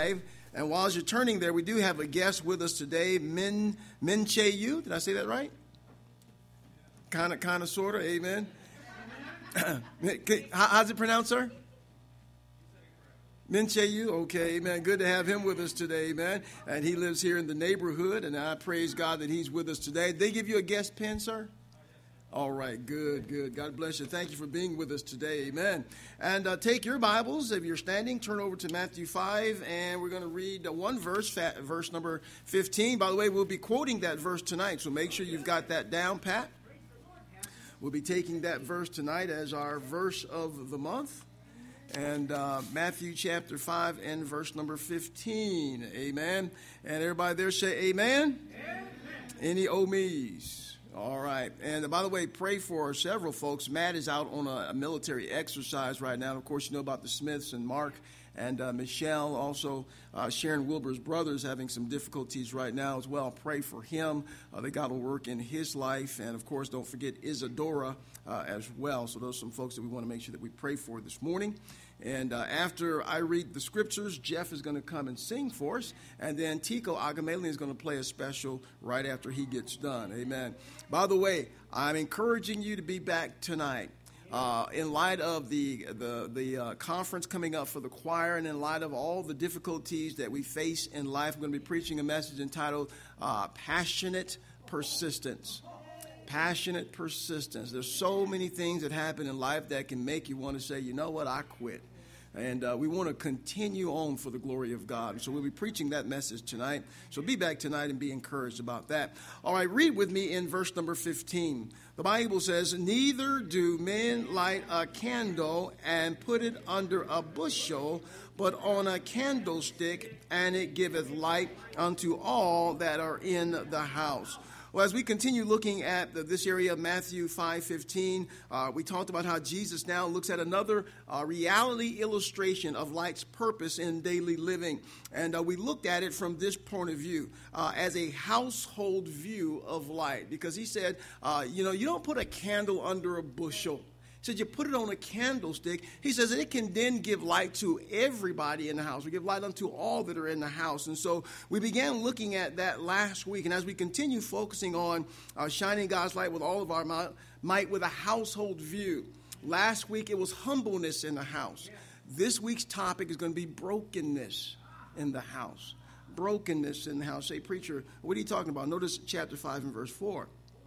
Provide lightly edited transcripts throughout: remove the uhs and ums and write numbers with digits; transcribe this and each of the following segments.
5. And while you're turning there, we do have a guest with us today, Min Chae Yu. Did I say that right? Kind of, sort of. Amen. How's it pronounced, sir? Min Chae Yu. Okay, amen. Good to have him with us today, amen. And he lives here in the neighborhood, and I praise God that he's with us today. Did they give you a guest pen, sir? All right, good. God bless you. Thank you for being with us today. Amen. And take your Bibles. If you're standing, turn over to Matthew 5, and we're going to read one verse, verse number 15. By the way, we'll be quoting that verse tonight, so make sure you've got that down pat. We'll be taking that verse tonight as our verse of the month. And Matthew chapter 5 and verse number 15. Amen. And everybody there say amen. Amen. Any oh-me's? All right. And by the way, pray for several folks. Matt is out on a military exercise right now. Of course, you know about the Smiths and Mark and Michelle. Also, Sharon Wilbur's brother is having some difficulties right now as well. Pray for him. That God will work in his life. And, of course, don't forget Isadora as well. So those are some folks that we want to make sure that we pray for this morning. And after I read the scriptures, Jeff is going to come and sing for us. And then Tico Agamalian is going to play a special right after he gets done. Amen. By the way, I'm encouraging you to be back tonight. In light of the conference coming up for the choir, and in light of all the difficulties that we face in life, I'm going to be preaching a message entitled Passionate Persistence. Passionate persistence. There's so many things that happen in life that can make you want to say, you know what, I quit. And we want to continue on for the glory of God. So we'll be preaching that message tonight. So be back tonight and be encouraged about that. All right, read with me in verse number 15. The Bible says, neither do men light a candle and put it under a bushel, but on a candlestick, and it giveth light unto all that are in the house. Well, as we continue looking at this area of Matthew 5:15, we talked about how Jesus now looks at another reality illustration of light's purpose in daily living. And we looked at it from this point of view, as a household view of light. Because he said, you don't put a candle under a bushel. He said you put it on a candlestick. He says that it can then give light to everybody in the house. We give light unto all that are in the house. And so we began looking at that last week. And as we continue focusing on shining God's light with all of our might with a household view. Last week it was humbleness in the house. This week's topic is going to be brokenness in the house. Brokenness in the house. Say, preacher, what are you talking about? Notice chapter 5 and verse 4.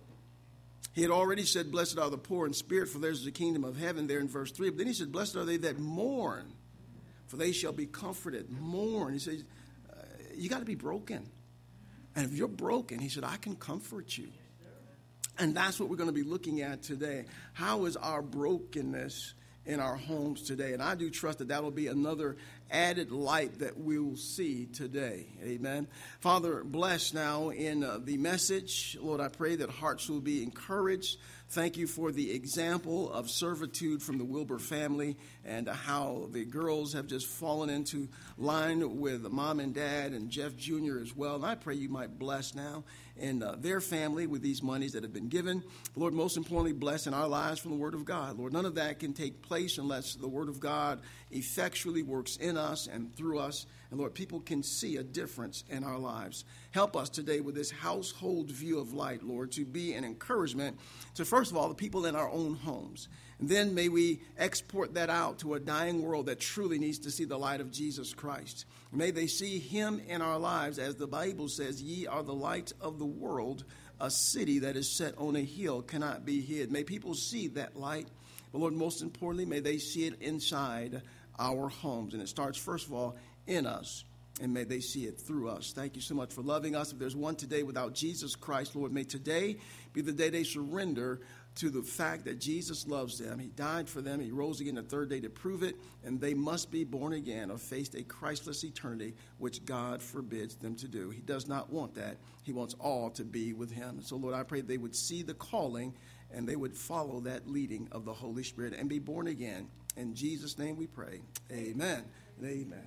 He had already said, blessed are the poor in spirit, for theirs is the kingdom of heaven, there in verse 3. But then he said, blessed are they that mourn, for they shall be comforted. Mourn. He says, you got to be broken. And if you're broken, he said, I can comfort you. And that's what we're going to be looking at today. How is our brokenness in our homes today? And I do trust that will be another added light that we will see today. Amen. Father, bless now in the message. Lord, I pray that hearts will be encouraged. Thank you for the example of servitude from the Wilbur family and how the girls have just fallen into line with mom and dad and Jeff Jr. as well. And I pray you might bless now in their family with these monies that have been given. Lord, most importantly, bless in our lives from the Word of God. Lord, none of that can take place unless the Word of God effectually works in us and through us. And Lord, people can see a difference in our lives. Help us today with this household view of light, Lord, to be an encouragement to, first of all, the people in our own homes. And then may we export that out to a dying world that truly needs to see the light of Jesus Christ. May they see him in our lives, as the Bible says, ye are the light of the world. A city that is set on a hill cannot be hid. May people see that light. But Lord, most importantly, may they see it inside our homes. And it starts, first of all, in us. And may they see it through us. Thank you so much for loving us. If there's one today without Jesus Christ, Lord, may today be the day they surrender to the fact that Jesus loves them. He died for them. He rose again the third day to prove it. And they must be born again or face a Christless eternity, which God forbids them to do. He does not want that. He wants all to be with him. So, Lord, I pray they would see the calling and they would follow that leading of the Holy Spirit and be born again. In Jesus' name we pray. Amen and amen.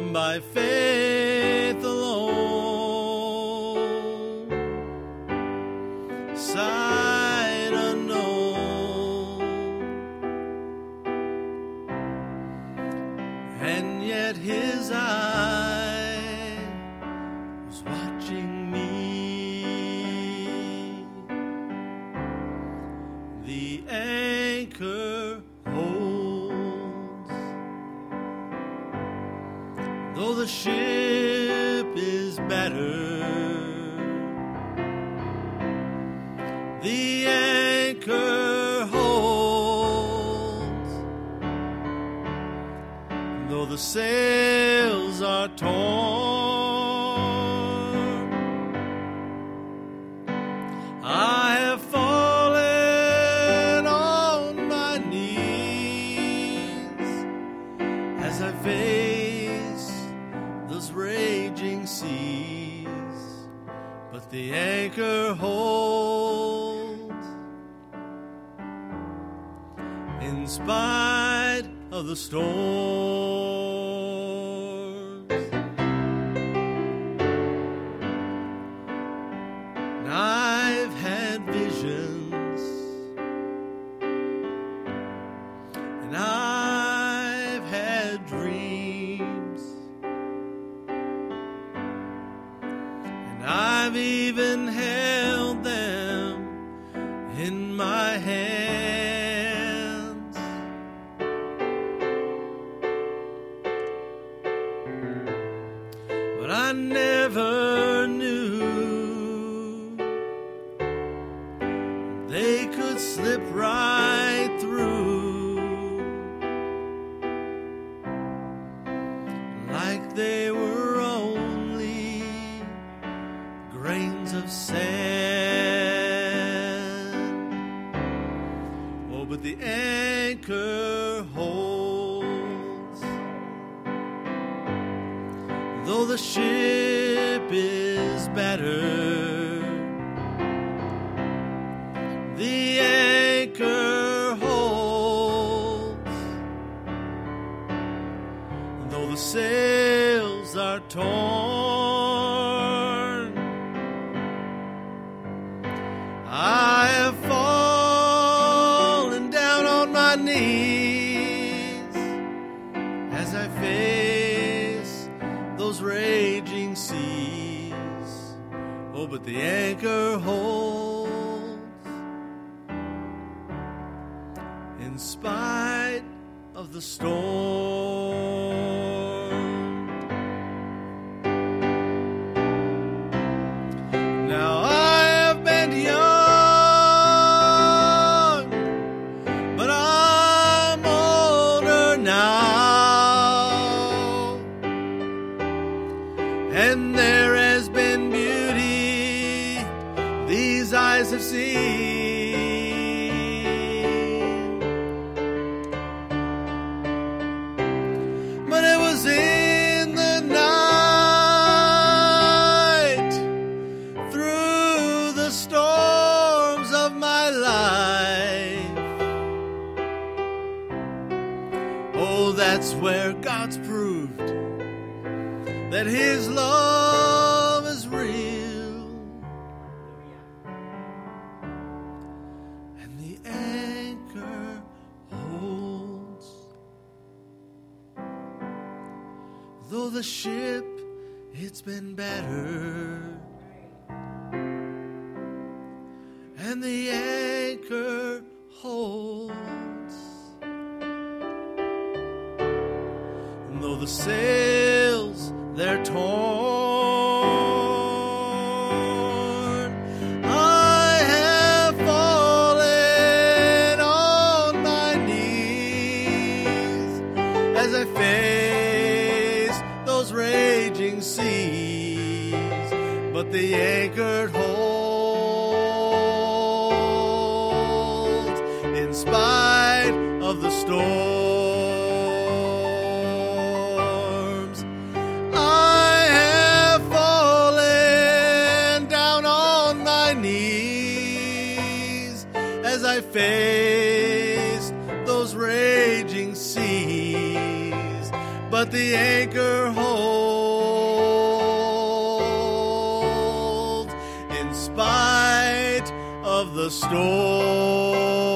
by faith alone, sight unknown, and yet his eye was watching me. The anchor holds, though the ship is battered. The anchor holds, though the sails are torn. I have fallen on my knees as I face those raging seas, but the anchor holds in spite of the storms. And I've had visions, and I've had dreams, and I've even held them in my hands. But I never knew they could slip right through like they were only grains of sand. Oh, but the anchor holds, though the ship is battered. The anchor holds, though the sails are torn. I have fallen down on my knees as I face those raging seas. Oh, but the anchor holds in spite of the storm. Now I have been young, but I'm older now, and there has been beauty these eyes have seen. But it was in the night, through the storms of my life. Oh, that's where God's proved that His love is real. And the anchor holds, though the ship, it's been battered. And the anchor holds, and though the sails, they're torn. I have fallen on my knees as I face those raging seas, but the anchor holds in spite of the storms. I have fallen down on my knees as I faced those raging seas, but the anchor holds in spite of the storm.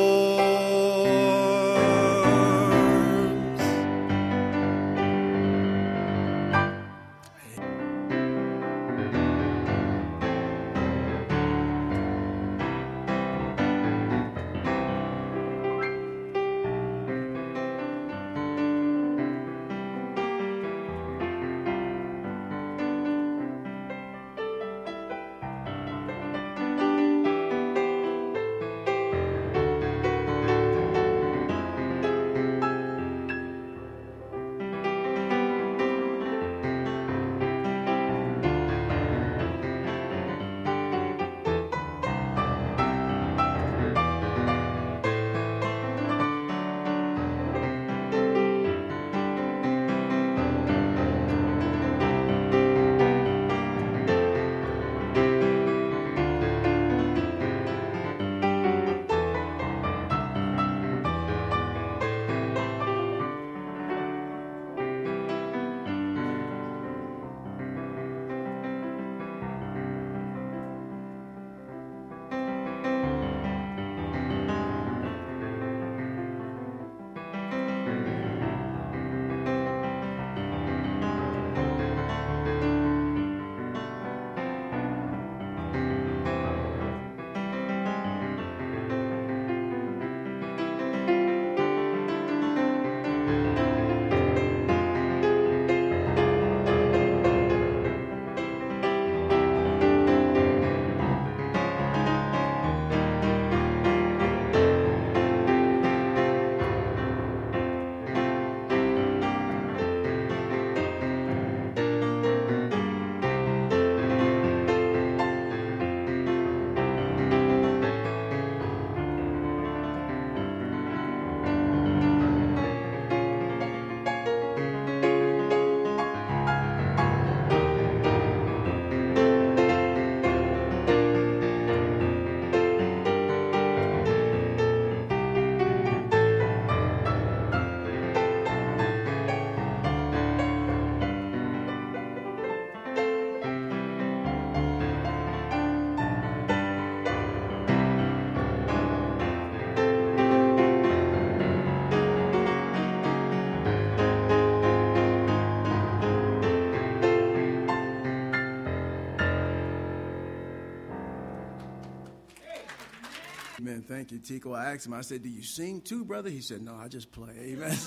Amen. Thank you, Tico. I asked him, I said, do you sing too, brother? He said, no, I just play. Amen.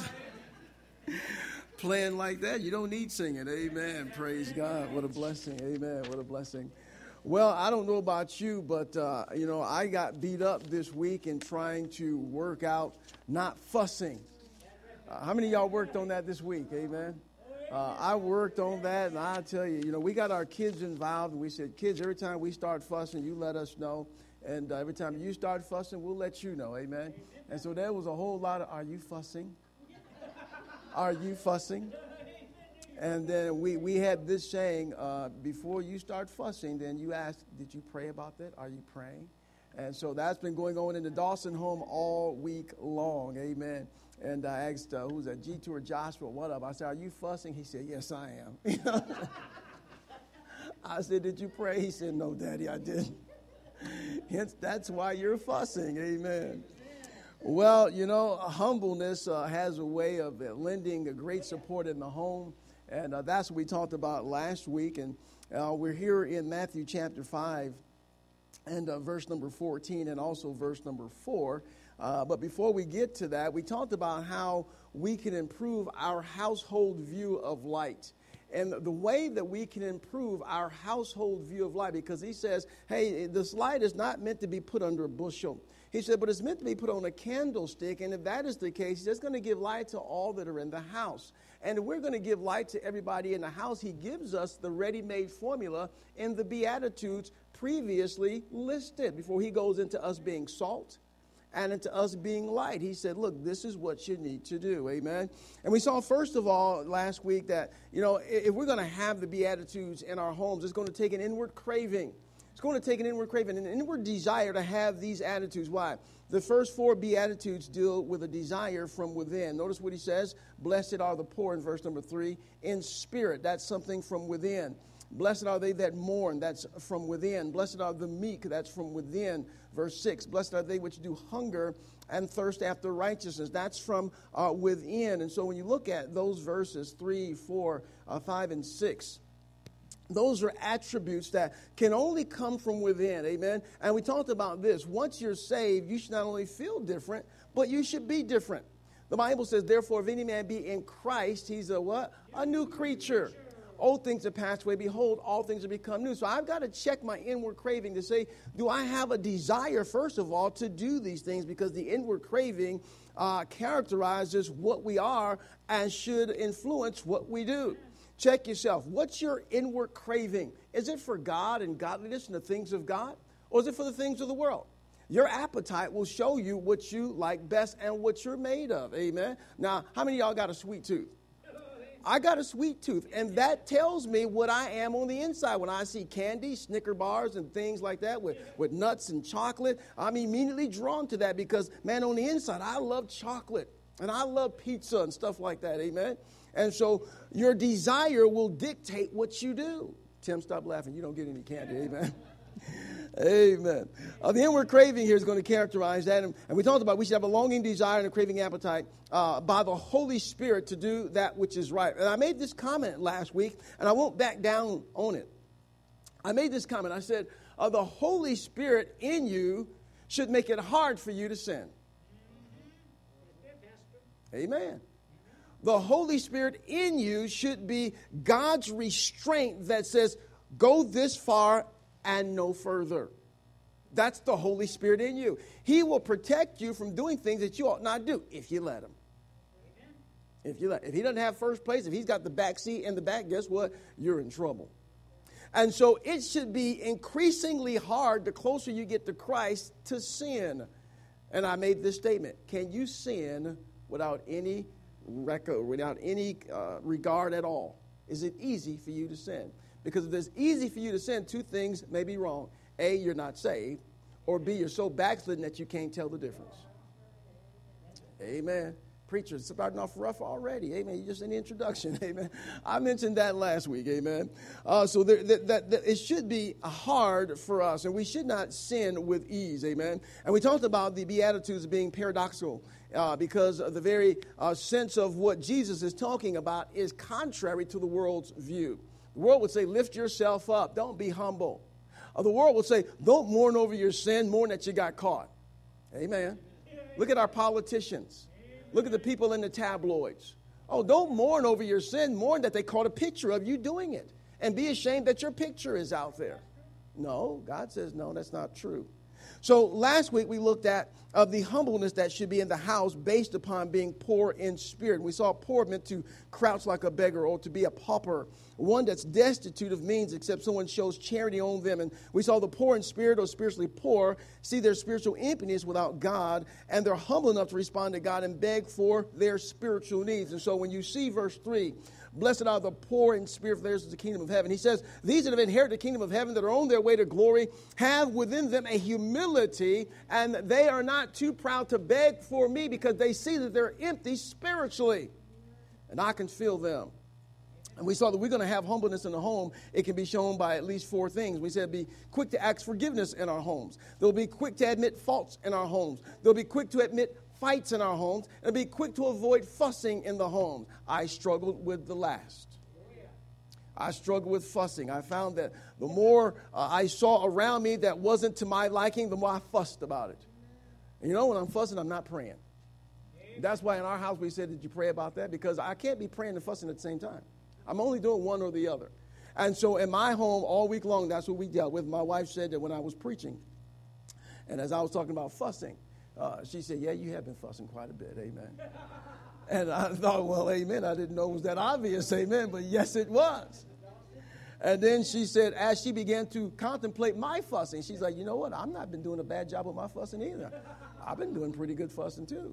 Playing like that, you don't need singing. Amen. Praise God. What a blessing. Amen. What a blessing. Well, I don't know about you, but, I got beat up this week in trying to work out not fussing. How many of y'all worked on that this week? Amen. I worked on that, and I tell you, we got our kids involved, and we said, kids, every time we start fussing, you let us know. And every time you start fussing, we'll let you know. Amen. And so there was a whole lot of, are you fussing? Are you fussing? And then we had this saying, before you start fussing, then you ask, did you pray about that? Are you praying? And so that's been going on in the Dawson home all week long. Amen. And I asked, who's that, G2 or Joshua, what up? I said, are you fussing? He said, yes, I am. I said, did you pray? He said, no, Daddy, I didn't. Hence, that's why you're fussing. Amen. Well, humbleness has a way of lending a great support in the home. And that's what we talked about last week. And we're here in Matthew chapter 5 and verse number 14 and also verse number 4. But before we get to that, we talked about how we can improve our household view of light. And the way that we can improve our household view of light, because he says, hey, this light is not meant to be put under a bushel. He said, but it's meant to be put on a candlestick. And if that is the case, he's going to give light to all that are in the house. And if we're going to give light to everybody in the house, he gives us the ready-made formula in the Beatitudes previously listed before he goes into us being salt and into us being light. He said, look, this is what you need to do. Amen. And we saw, first of all, last week that, if we're going to have the Beatitudes in our homes, it's going to take an inward craving. It's going to take an inward craving, an inward desire to have these attitudes. Why? The first 4 Beatitudes deal with a desire from within. Notice what he says. Blessed are the poor in verse number 3. In spirit, that's something from within. Blessed are they that mourn, that's from within. Blessed are the meek, that's from within. Verse 6, blessed are they which do hunger and thirst after righteousness. That's from within. And so when you look at those verses, 3, 4, 5, and 6, those are attributes that can only come from within, amen? And we talked about this. Once you're saved, you should not only feel different, but you should be different. The Bible says, therefore, if any man be in Christ, he's a what? A new creature. Old things have passed away. Behold, all things have become new. So I've got to check my inward craving to say, do I have a desire, first of all, to do these things? Because the inward craving characterizes what we are and should influence what we do. Check yourself. What's your inward craving? Is it for God and godliness and the things of God? Or is it for the things of the world? Your appetite will show you what you like best and what you're made of. Amen. Now, how many of y'all got a sweet tooth? I got a sweet tooth, and that tells me what I am on the inside. When I see candy, Snicker bars, and things like that with nuts and chocolate, I'm immediately drawn to that because, man, on the inside, I love chocolate, and I love pizza and stuff like that, amen? And so your desire will dictate what you do. Tim, stop laughing. You don't get any candy, amen? Amen. The inward craving here is going to characterize that. And we talked about we should have a longing desire and a craving appetite by the Holy Spirit to do that which is right. And I made this comment last week, and I won't back down on it. I made this comment. I said, the Holy Spirit in you should make it hard for you to sin. Amen. The Holy Spirit in you should be God's restraint that says, go this far and no further. That's the Holy Spirit in you. He will protect you from doing things that you ought not do if you let him. If he doesn't have first place, if he's got the back seat in the back, guess what? You're in trouble. And so it should be increasingly hard the closer you get to Christ to sin. And I made this statement. Can you sin without any regard at all? Is it easy for you to sin? Because if it's easy for you to sin, 2 things may be wrong. A, you're not saved. Or B, you're so backslidden that you can't tell the difference. Amen. Preacher, it's starting off rough already. Amen. You just in the introduction. Amen. I mentioned that last week. Amen. So it should be hard for us, and we should not sin with ease. Amen. And we talked about the Beatitudes being paradoxical because the very sense of what Jesus is talking about is contrary to the world's view. The world would say, lift yourself up. Don't be humble. The world would say, don't mourn over your sin, mourn that you got caught. Amen. Look at our politicians. Look at the people in the tabloids. Oh, don't mourn over your sin. Mourn that they caught a picture of you doing it. And be ashamed that your picture is out there. No, God says, no, that's not true. So last week we looked at the humbleness that should be in the house based upon being poor in spirit. We saw poor meant to crouch like a beggar or to be a pauper, one that's destitute of means except someone shows charity on them. And we saw the poor in spirit or spiritually poor see their spiritual emptiness without God, and they're humble enough to respond to God and beg for their spiritual needs. And so when you see verse 3, blessed are the poor in spirit, for theirs is the kingdom of heaven. He says, these that have inherited the kingdom of heaven, that are on their way to glory, have within them a humility, and they are not too proud to beg for me because they see that they're empty spiritually. And I can feel them. And we saw that we're going to have humbleness in the home. It can be shown by at least 4 things. We said be quick to ask forgiveness in our homes. They'll be quick to admit faults in our homes. They'll be quick to admit fights in our homes, and be quick to avoid fussing in the home. I struggled with the last. I struggled with fussing. I found that the more I saw around me that wasn't to my liking, the more I fussed about it. And you know, when I'm fussing, I'm not praying. That's why in our house we said, did you pray about that? Because I can't be praying and fussing at the same time. I'm only doing one or the other. And so in my home all week long, that's what we dealt with. My wife said that when I was preaching, and as I was talking about fussing, she said, yeah, you have been fussing quite a bit, amen. And I thought, well, amen, I didn't know it was that obvious, amen, but yes, it was. And then she said, as she began to contemplate my fussing, she's like, you know what, I've not been doing a bad job with my fussing either. I've been doing pretty good fussing too.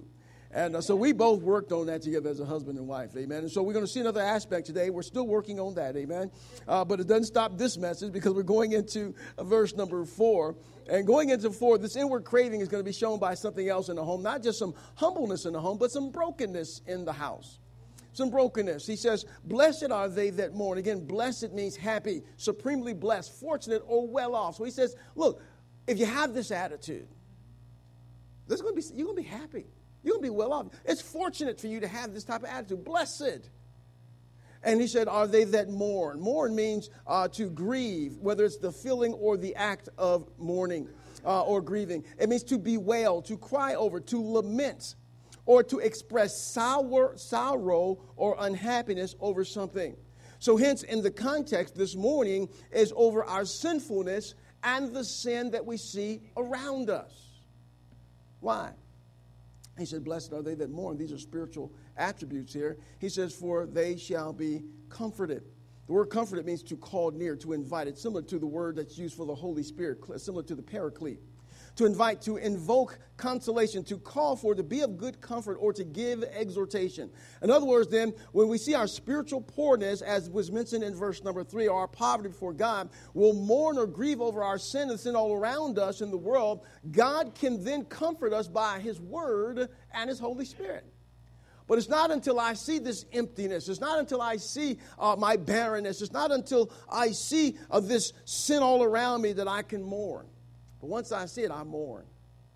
And so we both worked on that together as a husband and wife, amen. And so we're going to see another aspect today. We're still working on that, amen. But it doesn't stop this message because we're going into verse number 4. And going into 4, this inward craving is going to be shown by something else in the home, not just some humbleness in the home, but some brokenness in the house. Some brokenness. He says, blessed are they that mourn. Again, blessed means happy, supremely blessed, fortunate, or well off. So he says, look, if you have this attitude, you're going to be happy. You're going to be well off. It's fortunate for you to have this type of attitude. Blessed. And he said, are they that mourn? Mourn means to grieve, whether it's the feeling or the act of mourning or grieving. It means to bewail, to cry over, to lament, or to express sorrow or unhappiness over something. So hence, in the context this morning is over our sinfulness and the sin that we see around us. Why? He said, blessed are they that mourn. These are spiritual attributes here. He says, for they shall be comforted. The word comforted means to call near, to invite. It's similar to the word that's used for the Holy Spirit, similar to the paraclete. To invite, to invoke consolation, to call for, to be of good comfort, or to give exhortation. In other words, then, when we see our spiritual poorness, as was mentioned in verse number 3, or our poverty before God, we'll mourn or grieve over our sin and sin all around us in the world. God can then comfort us by His Word and His Holy Spirit. But it's not until I see this emptiness, it's not until I see my barrenness, it's not until I see this sin all around me that I can mourn. But once I see it, I mourn.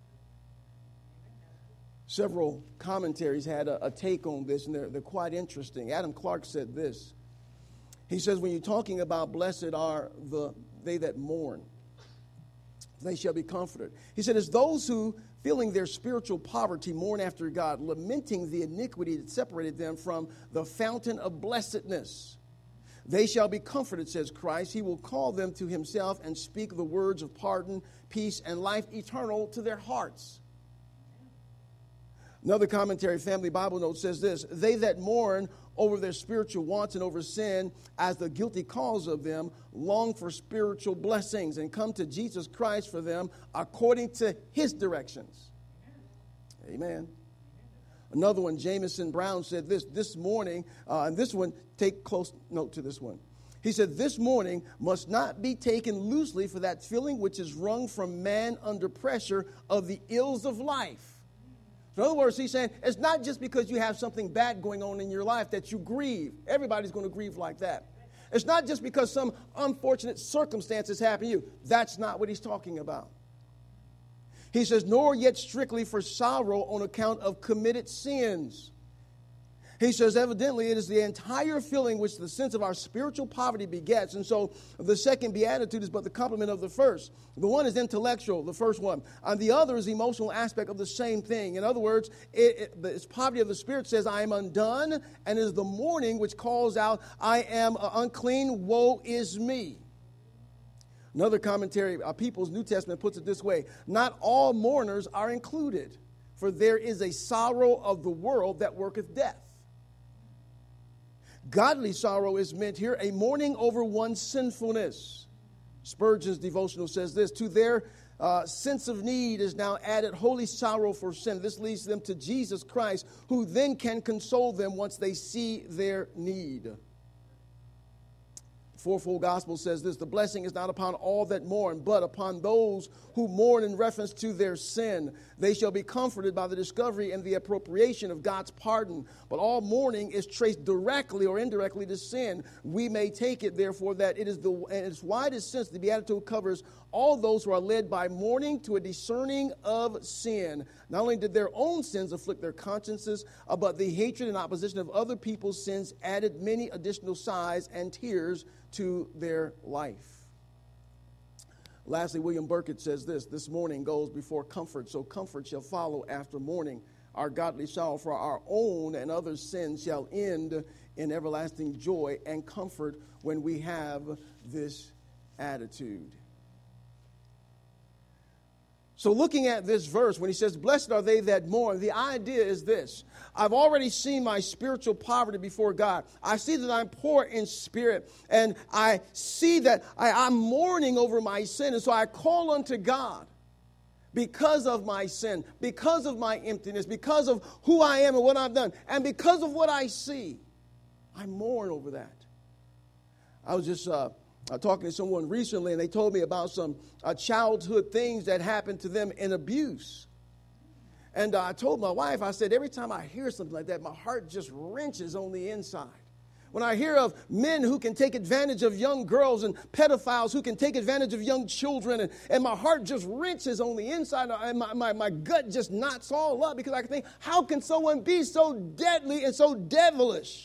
Several commentaries had a take on this, and they're quite interesting. Adam Clark said this. He says, when you're talking about blessed are they that mourn, they shall be comforted. He said, it's those who, feeling their spiritual poverty, mourn after God, lamenting the iniquity that separated them from the fountain of blessedness. They shall be comforted, says Christ. He will call them to Himself and speak the words of pardon, peace, and life eternal to their hearts. Another commentary, Family Bible Note, says this. They that mourn over their spiritual wants and over sin as the guilty cause of them long for spiritual blessings and come to Jesus Christ for them according to His directions. Amen. Another one, Jameson Brown, said this morning, and this one, take close note to this one. He said, this mourning must not be taken loosely for that feeling which is wrung from man under pressure of the ills of life. So in other words, he's saying, it's not just because you have something bad going on in your life that you grieve. Everybody's going to grieve like that. It's not just because some unfortunate circumstances happen to you. That's not what he's talking about. He says, nor yet strictly for sorrow on account of committed sins. He says, evidently, it is the entire feeling which the sense of our spiritual poverty begets. And so the second beatitude is but the complement of the first. The one is intellectual, the first one. And the other is the emotional aspect of the same thing. In other words, it's poverty of the spirit says, I am undone, and it is the mourning which calls out, I am unclean, woe is me. Another commentary, People's New Testament, puts it this way. Not all mourners are included, for there is a sorrow of the world that worketh death. Godly sorrow is meant here, a mourning over one's sinfulness. Spurgeon's devotional says this, to their sense of need is now added holy sorrow for sin. This leads them to Jesus Christ, who then can console them once they see their need. Fourfold Gospel says this, the blessing is not upon all that mourn, but upon those who mourn in reference to their sin. They shall be comforted by the discovery and the appropriation of God's pardon. But all mourning is traced directly or indirectly to sin. We may take it, therefore, that it is in its widest sense, the Beatitude covers all those who are led by mourning to a discerning of sin. Not only did their own sins afflict their consciences, but the hatred and opposition of other people's sins added many additional sighs and tears to their life. Lastly, William Burkitt says this mourning goes before comfort, so comfort shall follow after mourning. Our godly sorrow for our own and others' sins shall end in everlasting joy and comfort when we have this attitude. So looking at this verse, when he says, blessed are they that mourn, the idea is this. I've already seen my spiritual poverty before God. I see that I'm poor in spirit, and I see that I'm mourning over my sin, and so I call unto God. because of my sin, because of my emptiness, because of who I am and what I've done, and because of what I see. I mourn over that. I was just talking to someone recently, and they told me about some childhood things that happened to them in abuse. And I told my wife, I said, every time I hear something like that, my heart just wrenches on the inside. When I hear of men who can take advantage of young girls and pedophiles who can take advantage of young children, and my heart just wrenches on the inside, and my gut just knots all up, because I can think, how can someone be so deadly and so devilish?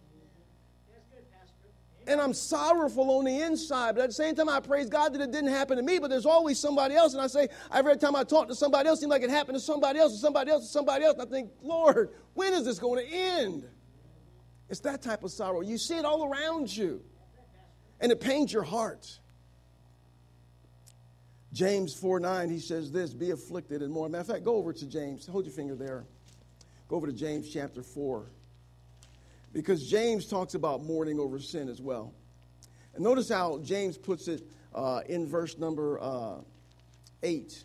And I'm sorrowful on the inside, but at the same time, I praise God that it didn't happen to me, but there's always somebody else. And I say, every time I talk to somebody else, it seems like it happened to somebody else, and somebody else, and somebody else. And I think, Lord, when is this going to end? It's that type of sorrow. You see it all around you, and it pains your heart. James 4:9, he says this, be afflicted and mourn. Matter of fact, go over to James. Hold your finger there. Go over to James chapter 4. Because James talks about mourning over sin as well. And notice how James puts it in verse number 8.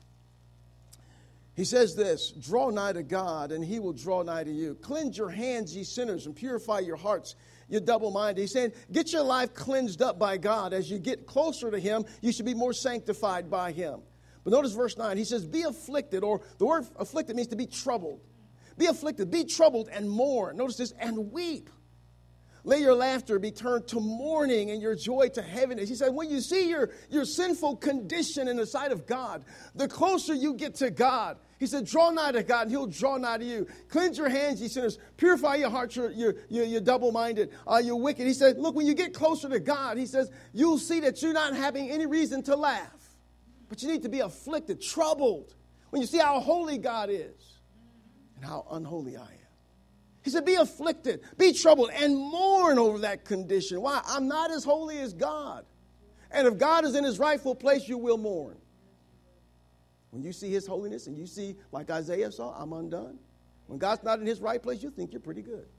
He says this, draw nigh to God, and he will draw nigh to you. Cleanse your hands, ye sinners, and purify your hearts, you double-minded. He's saying, get your life cleansed up by God. As you get closer to him, you should be more sanctified by him. But notice verse 9. He says, be afflicted, or the word afflicted means to be troubled. Be afflicted, be troubled, and mourn. Notice this, and weep. Let your laughter be turned to mourning and your joy to heaviness. He said, when you see your sinful condition in the sight of God, the closer you get to God, he said, draw nigh to God, and he'll draw nigh to you. Cleanse your hands, ye sinners. Purify your hearts, you're double-minded, you're wicked. He said, look, when you get closer to God, he says, you'll see that you're not having any reason to laugh. But you need to be afflicted, troubled, when you see how holy God is. How unholy I am. He said, be afflicted, be troubled, and mourn over that condition. Why? I'm not as holy as God. And if God is in his rightful place, you will mourn. When you see his holiness and you see, like Isaiah saw, I'm undone. When God's not in his right place, you think you're pretty good.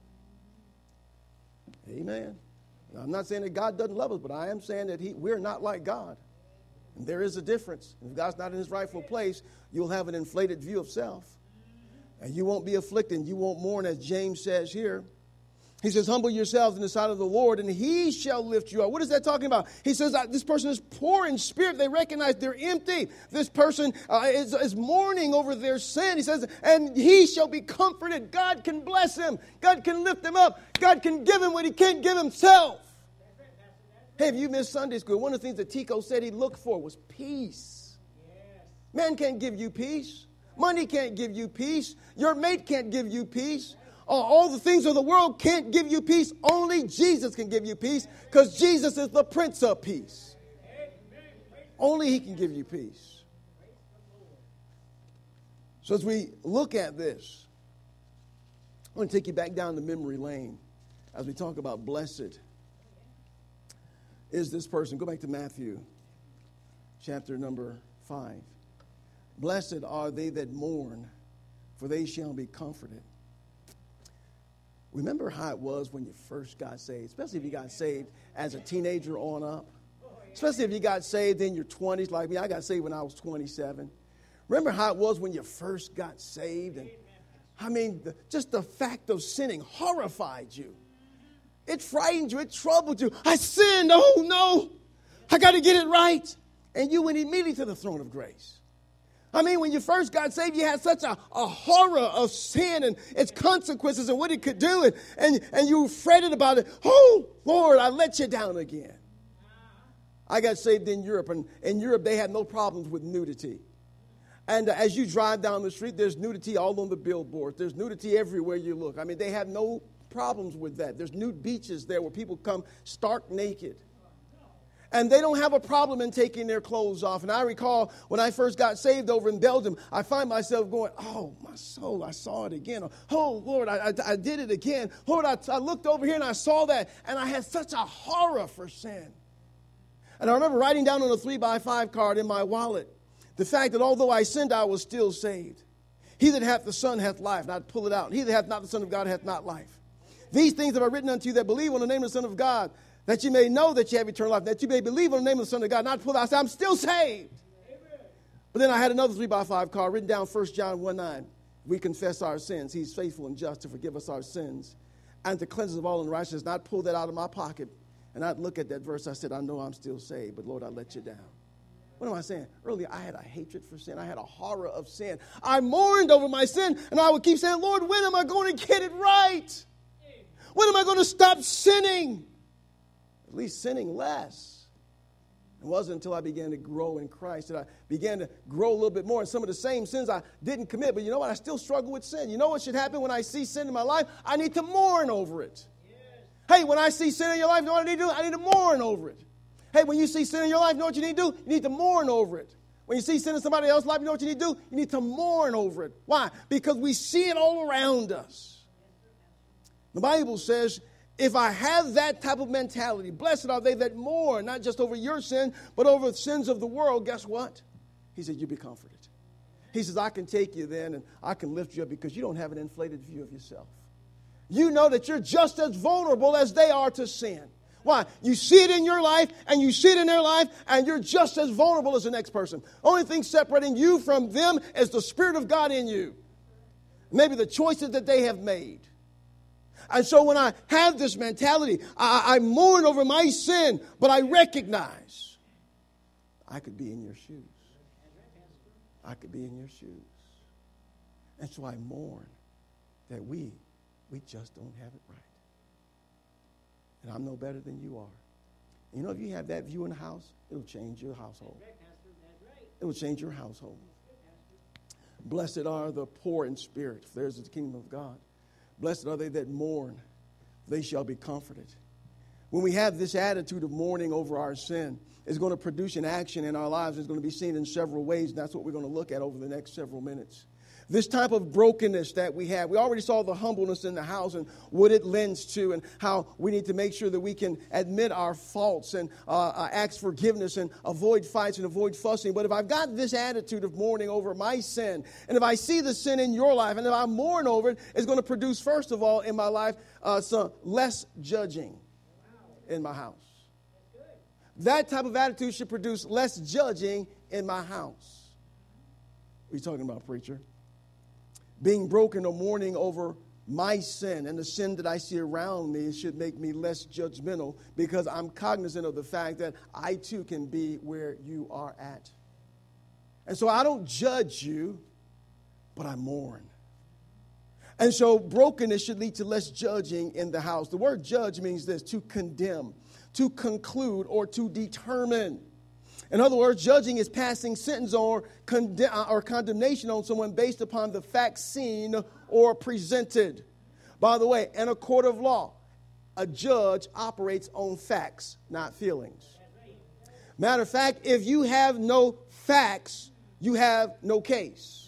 Amen. Now, I'm not saying that God doesn't love us, but I am saying that we're not like God. And there is a difference. If God's not in his rightful place, you'll have an inflated view of self. And you won't be afflicted, and you won't mourn, as James says here. He says, humble yourselves in the sight of the Lord, and he shall lift you up. What is that talking about? He says this person is poor in spirit. They recognize they're empty. This person is mourning over their sin. He says, and he shall be comforted. God can bless him. God can lift him up. God can give him what he can't give himself. Hey, if you missed Sunday school, one of the things that Tico said he looked for was peace. Man can't give you peace. Money can't give you peace. Your mate can't give you peace. All the things of the world can't give you peace. Only Jesus can give you peace, because Jesus is the Prince of Peace. Only he can give you peace. So as we look at this, I want to take you back down the memory lane as we talk about blessed is this person. Go back to Matthew chapter number 5. Blessed are they that mourn, for they shall be comforted. Remember how it was when you first got saved, especially if you got saved as a teenager on up. Especially if you got saved in your 20s like me. I got saved when I was 27. Remember how it was when you first got saved? And I mean, just the fact of sinning horrified you. It frightened you. It troubled you. I sinned. Oh, no. I got to get it right. And you went immediately to the throne of grace. I mean, when you first got saved, you had such a horror of sin and its consequences and what it could do. And you fretted about it. Oh, Lord, I let you down again. I got saved in Europe. And in Europe, they had no problems with nudity. And as you drive down the street, there's nudity all on the billboards. There's nudity everywhere you look. I mean, they have no problems with that. There's nude beaches there where people come stark naked. And they don't have a problem in taking their clothes off. And I recall when I first got saved over in Belgium, I find myself going, oh, my soul, I saw it again. Oh, Lord, I did it again. Lord, I looked over here and I saw that. And I had such a horror for sin. And I remember writing down on a 3x5 card in my wallet the fact that although I sinned, I was still saved. He that hath the Son hath life. And I'd pull it out. He that hath not the Son of God hath not life. These things have I written unto you that believe on the name of the Son of God, that you may know that you have eternal life, that you may believe on the name of the Son of God. Not pull out. I say, I'm still saved. Amen. But then I had another 3x5 card written down, 1 John 1:9. We confess our sins. He's faithful and just to forgive us our sins and to cleanse us of all unrighteousness. And I'd pull that out of my pocket, and I'd look at that verse. I said, I know I'm still saved, but Lord, I let you down. What am I saying? Earlier, I had a hatred for sin. I had a horror of sin. I mourned over my sin, and I would keep saying, Lord, when am I going to get it right? When am I going to stop sinning? At least sinning less. It wasn't until I began to grow in Christ that I began to grow a little bit more in some of the same sins I didn't commit. But you know what? I still struggle with sin. You know what should happen when I see sin in my life? I need to mourn over it. Yes. Hey, when I see sin in your life, you know what I need to do? I need to mourn over it. Hey, when you see sin in your life, you know what you need to do? You need to mourn over it. When you see sin in somebody else's life, you know what you need to do? You need to mourn over it. Why? Because we see it all around us. The Bible says, if I have that type of mentality, blessed are they that mourn, not just over your sin, but over the sins of the world. Guess what? He said, you'll be comforted. He says, I can take you then and I can lift you up because you don't have an inflated view of yourself. You know that you're just as vulnerable as they are to sin. Why? You see it in your life and you see it in their life and you're just as vulnerable as the next person. Only thing separating you from them is the Spirit of God in you. Maybe the choices that they have made. And so when I have this mentality, I mourn over my sin, but I recognize I could be in your shoes. I could be in your shoes. And so I mourn that we just don't have it right. And I'm no better than you are. You know, if you have that view in the house, it'll change your household. It will change your household. Blessed are the poor in spirit, for theirs is the kingdom of God. Blessed are they that mourn, they shall be comforted. When we have this attitude of mourning over our sin, it's going to produce an action in our lives. It's going to be seen in several ways, and that's what we're going to look at over the next several minutes. This type of brokenness that we have, we already saw the humbleness in the house and what it lends to and how we need to make sure that we can admit our faults and ask forgiveness and avoid fights and avoid fussing. But if I've got this attitude of mourning over my sin, and if I see the sin in your life, and if I mourn over it, it's going to produce, first of all, in my life, some less judging in my house. That type of attitude should produce less judging in my house. What are you talking about, preacher? Being broken or mourning over my sin and the sin that I see around me should make me less judgmental because I'm cognizant of the fact that I too can be where you are at. And so I don't judge you, but I mourn. And so brokenness should lead to less judging in the house. The word judge means this, to condemn, to conclude, or to determine. In other words, judging is passing sentence or condemnation on someone based upon the facts seen or presented. By the way, in a court of law, a judge operates on facts, not feelings. Matter of fact, if you have no facts, you have no case.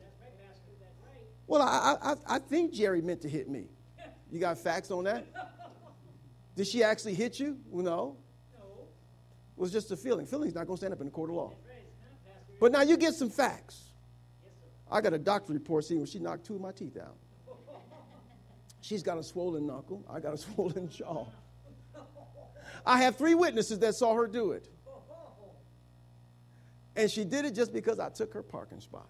Well, I think Jerry meant to hit me. You got facts on that? Did she actually hit you? Well, no. It was just a feeling. Feeling's not going to stand up in the court of law. But now you get some facts. I got a doctor report saying she knocked 2 of my teeth out. She's got a swollen knuckle. I got a swollen jaw. I have 3 witnesses that saw her do it. And she did it just because I took her parking spot.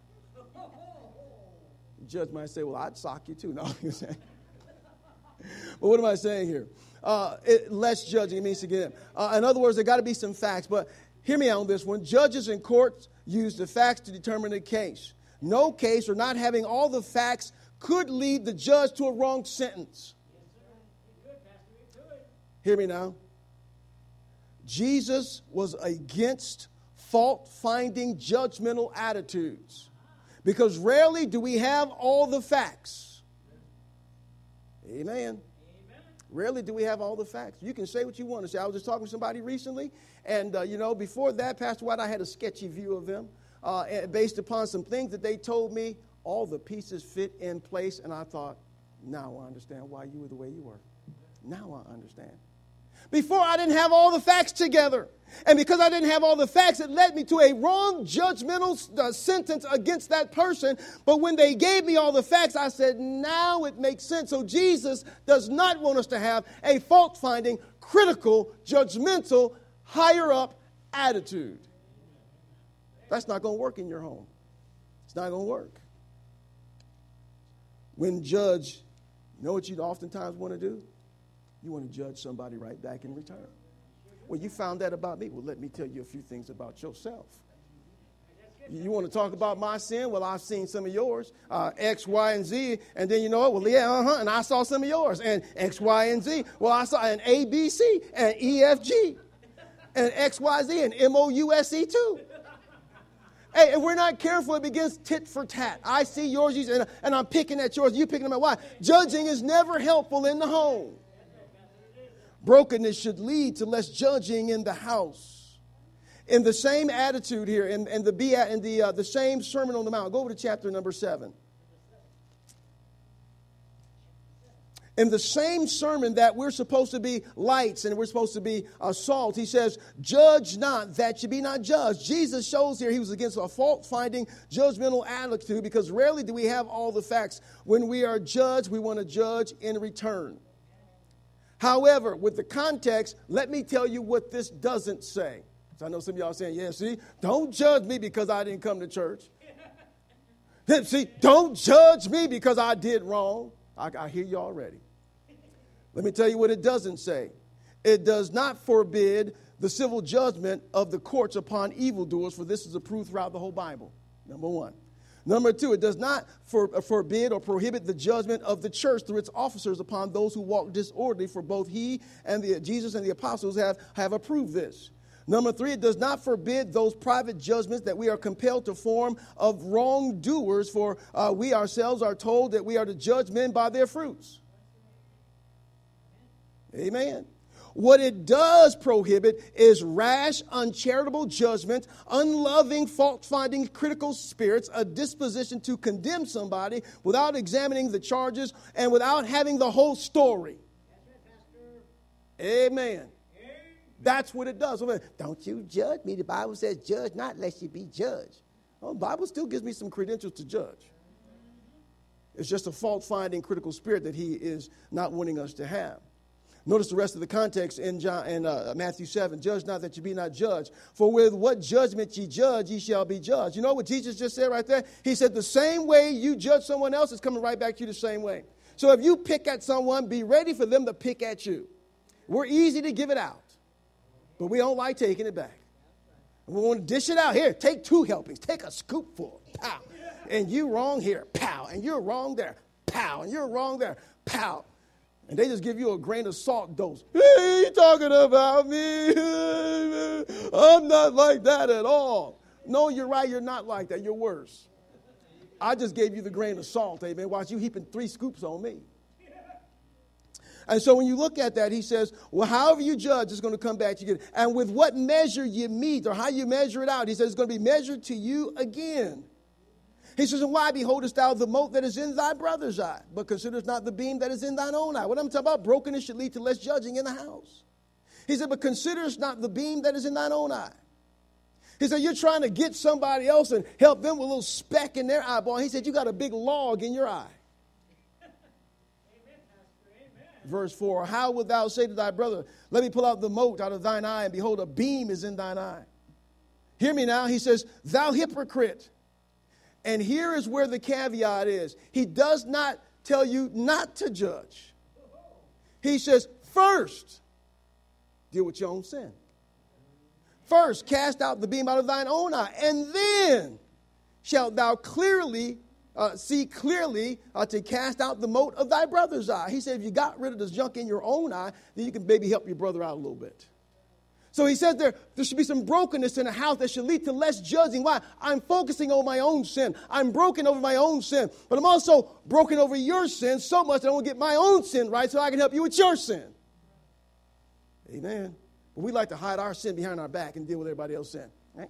The judge might say, well, I'd sock you too. No, I'm saying. But what am I saying here? Less judging, it means to get in. In other words, there got to be some facts. But hear me out on this one. Judges in courts use the facts to determine a case. No case or not having all the facts could lead the judge to a wrong sentence. Hear me now. Jesus was against fault-finding, judgmental attitudes. Because rarely do we have all the facts. Amen. Rarely do we have all the facts. You can say what you want to say. I was just talking to somebody recently, and, before that, Pastor White, I had a sketchy view of them based upon some things that they told me. All the pieces fit in place, and I thought, now I understand why you were the way you were. Now I understand. Before, I didn't have all the facts together. And because I didn't have all the facts, it led me to a wrong judgmental sentence against that person. But when they gave me all the facts, I said, now it makes sense. So Jesus does not want us to have a fault-finding, critical, judgmental, higher-up attitude. That's not going to work in your home. It's not going to work. When judge, you know what you'd oftentimes want to do? You want to judge somebody right back in return. Well, you found that about me. Well, let me tell you a few things about yourself. You want to talk about my sin? Well, I've seen some of yours, X, Y, and Z. And then you know what? Well, yeah, and I saw some of yours. And X, Y, and Z. Well, I saw an A, B, C, and E, F, G, and X, Y, Z, and M, O, U, S, E, too. Hey, if we're not careful, it begins tit for tat. I see yours, and I'm picking at yours. You picking them at why? Judging is never helpful in the home. Brokenness should lead to less judging in the house. In the same attitude here, in the same Sermon on the Mount, go over to chapter number 7. In the same sermon that we're supposed to be lights and we're supposed to be salt, he says, judge not that you be not judged. Jesus shows here he was against a fault-finding, judgmental attitude because rarely do we have all the facts. When we are judged, we want to judge in return. However, with the context, let me tell you what this doesn't say. So I know some of y'all are saying, yeah, see, don't judge me because I didn't come to church. See, don't judge me because I did wrong. I hear you already. Let me tell you what it doesn't say. It does not forbid the civil judgment of the courts upon evildoers, for this is approved throughout the whole Bible. Number one. Number two, it does not forbid or prohibit the judgment of the church through its officers upon those who walk disorderly, for both he and Jesus and the apostles have approved this. Number three, it does not forbid those private judgments that we are compelled to form of wrongdoers, for we ourselves are told that we are to judge men by their fruits. Amen. What it does prohibit is rash, uncharitable judgment, unloving, fault-finding, critical spirits, a disposition to condemn somebody without examining the charges and without having the whole story. Amen. That's what it does. Don't you judge me. The Bible says judge not lest you be judged. Well, the Bible still gives me some credentials to judge. It's just a fault-finding critical spirit that he is not wanting us to have. Notice the rest of the context in Matthew 7. Judge not that you be not judged. For with what judgment ye judge, ye shall be judged. You know what Jesus just said right there? He said the same way you judge someone else is coming right back to you the same way. So if you pick at someone, be ready for them to pick at you. We're easy to give it out, but we don't like taking it back. And we want to dish it out. Here, take 2 helpings. Take a scoopful. Pow. And you wrong here. Pow. And you're wrong there. Pow. And you're wrong there. Pow. And they just give you a grain of salt dose. Hey, you talking about me? I'm not like that at all. No, you're right. You're not like that. You're worse. I just gave you the grain of salt, amen. Watch you heaping 3 scoops on me. And so when you look at that, he says, well, however you judge, it's going to come back to you. And with what measure you meet or how you measure it out, he says it's going to be measured to you again. He says, and why beholdest thou the mote that is in thy brother's eye, but considerest not the beam that is in thine own eye? What I'm talking about, brokenness should lead to less judging in the house. He said, but considerest not the beam that is in thine own eye. He said, you're trying to get somebody else and help them with a little speck in their eyeball. He said, you got a big log in your eye. Verse 4, how wilt thou say to thy brother, let me pull out the mote out of thine eye, and behold, a beam is in thine eye? Hear me now. He says, thou hypocrite. And here is where the caveat is. He does not tell you not to judge. He says, first, deal with your own sin. First, cast out the beam out of thine own eye, and then shalt thou see clearly to cast out the mote of thy brother's eye. He said, if you got rid of this junk in your own eye, then you can maybe help your brother out a little bit. So he says there should be some brokenness in the house that should lead to less judging. Why? I'm focusing on my own sin. I'm broken over my own sin. But I'm also broken over your sin so much that I want to get my own sin right so I can help you with your sin. Amen. But we like to hide our sin behind our back and deal with everybody else's sin.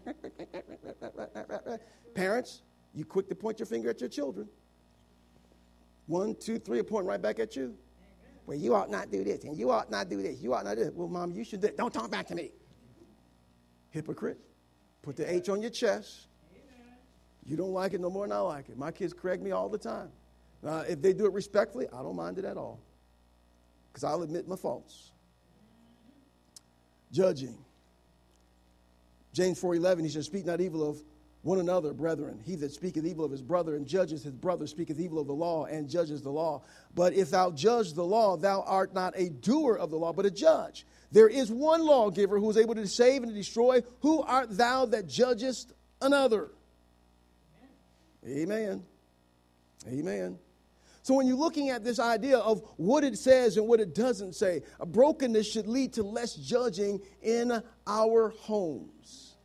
Parents, you quick to point your finger at your children. 1, 2, 3, a point right back at you. Well, you ought not do this, and you ought not do this. You ought not do this. Well, Mom, you should do it. Don't talk back to me. Hypocrite. Put the H on your chest. You don't like it no more than I like it. My kids correct me all the time. If they do it respectfully, I don't mind it at all, because I'll admit my faults. Judging. James 4:11, he says, speak not evil one another, brethren. He that speaketh evil of his brother and judges his brother speaketh evil of the law and judges the law. But if thou judge the law, thou art not a doer of the law, but a judge. There is one lawgiver who is able to save and to destroy. Who art thou that judgest another? Amen. Amen. So when you're looking at this idea of what it says and what it doesn't say, a brokenness should lead to less judging in our homes.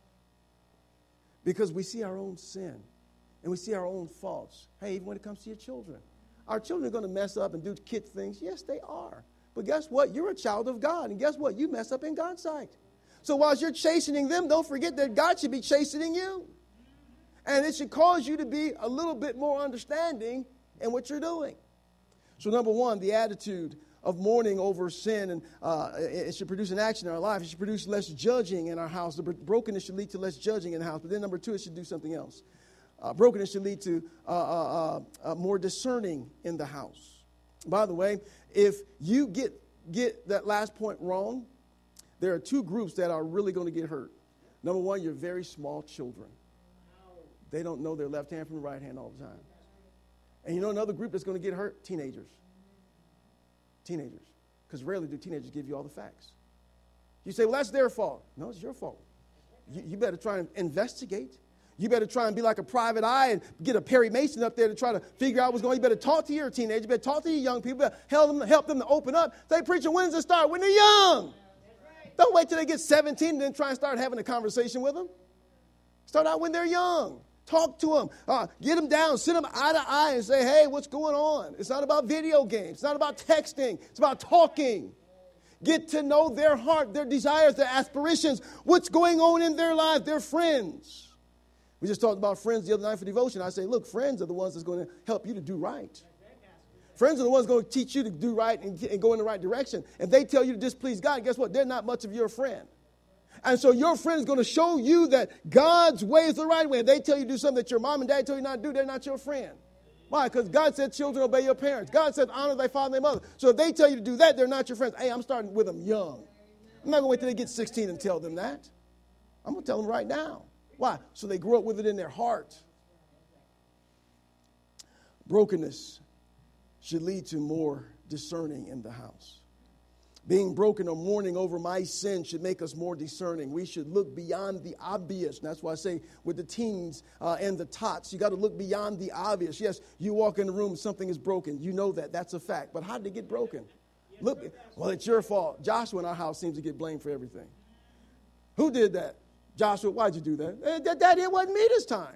Because we see our own sin and we see our own faults. Hey, even when it comes to your children. Our children are going to mess up and do kid things. Yes, they are. But guess what? You're a child of God. And guess what? You mess up in God's sight. So whilst you're chastening them, don't forget that God should be chastening you. And it should cause you to be a little bit more understanding in what you're doing. So number one, the attitude of mourning over sin, and it should produce an action in our life. It should produce less judging in our house. The brokenness should lead to less judging in the house. But then number two, it should do something else. Brokenness should lead to more discerning in the house. By the way, if you get that last point wrong, there are two groups that are really going to get hurt. Number one, your very small children. They don't know their left hand from the right hand all the time. And you know another group that's going to get hurt? Teenagers. Teenagers. Because rarely do teenagers give you all the facts. You say, well, that's their fault. No, it's your fault. You better try and investigate. You better try and be like a private eye and get a Perry Mason up there to try to figure out what's going on. You better talk to your teenagers. You better talk to your young people. You better help them to open up. Say, preacher, when does it start? When they're young. Don't wait till they get 17 and then try and start having a conversation with them. Start out when they're young. Talk to them. Get them down. Sit them eye to eye and say, hey, what's going on? It's not about video games. It's not about texting. It's about talking. Get to know their heart, their desires, their aspirations, what's going on in their life, their friends. We just talked about friends the other night for devotion. I say, look, friends are the ones that's going to help you to do right. Friends are the ones going to teach you to do right and go in the right direction. If they tell you to displease God, guess what? They're not much of your friend. And so your friend is going to show you that God's way is the right way. If they tell you to do something that your mom and dad tell you not to do, they're not your friend. Why? Because God said children obey your parents. God said honor thy father and thy mother. So if they tell you to do that, they're not your friends. Hey, I'm starting with them young. I'm not going to wait till they get 16 and tell them that. I'm going to tell them right now. Why? So they grow up with it in their heart. Brokenness should lead to more discerning in the house. Being broken or mourning over my sin should make us more discerning. We should look beyond the obvious. And that's why I say with the teens and the tots, you got to look beyond the obvious. Yes, you walk in the room, something is broken. You know that. That's a fact. But how did it get broken? Look, well, it's your fault. Joshua in our house seems to get blamed for everything. Who did that? Joshua, why'd you do that? Daddy, it wasn't me this time.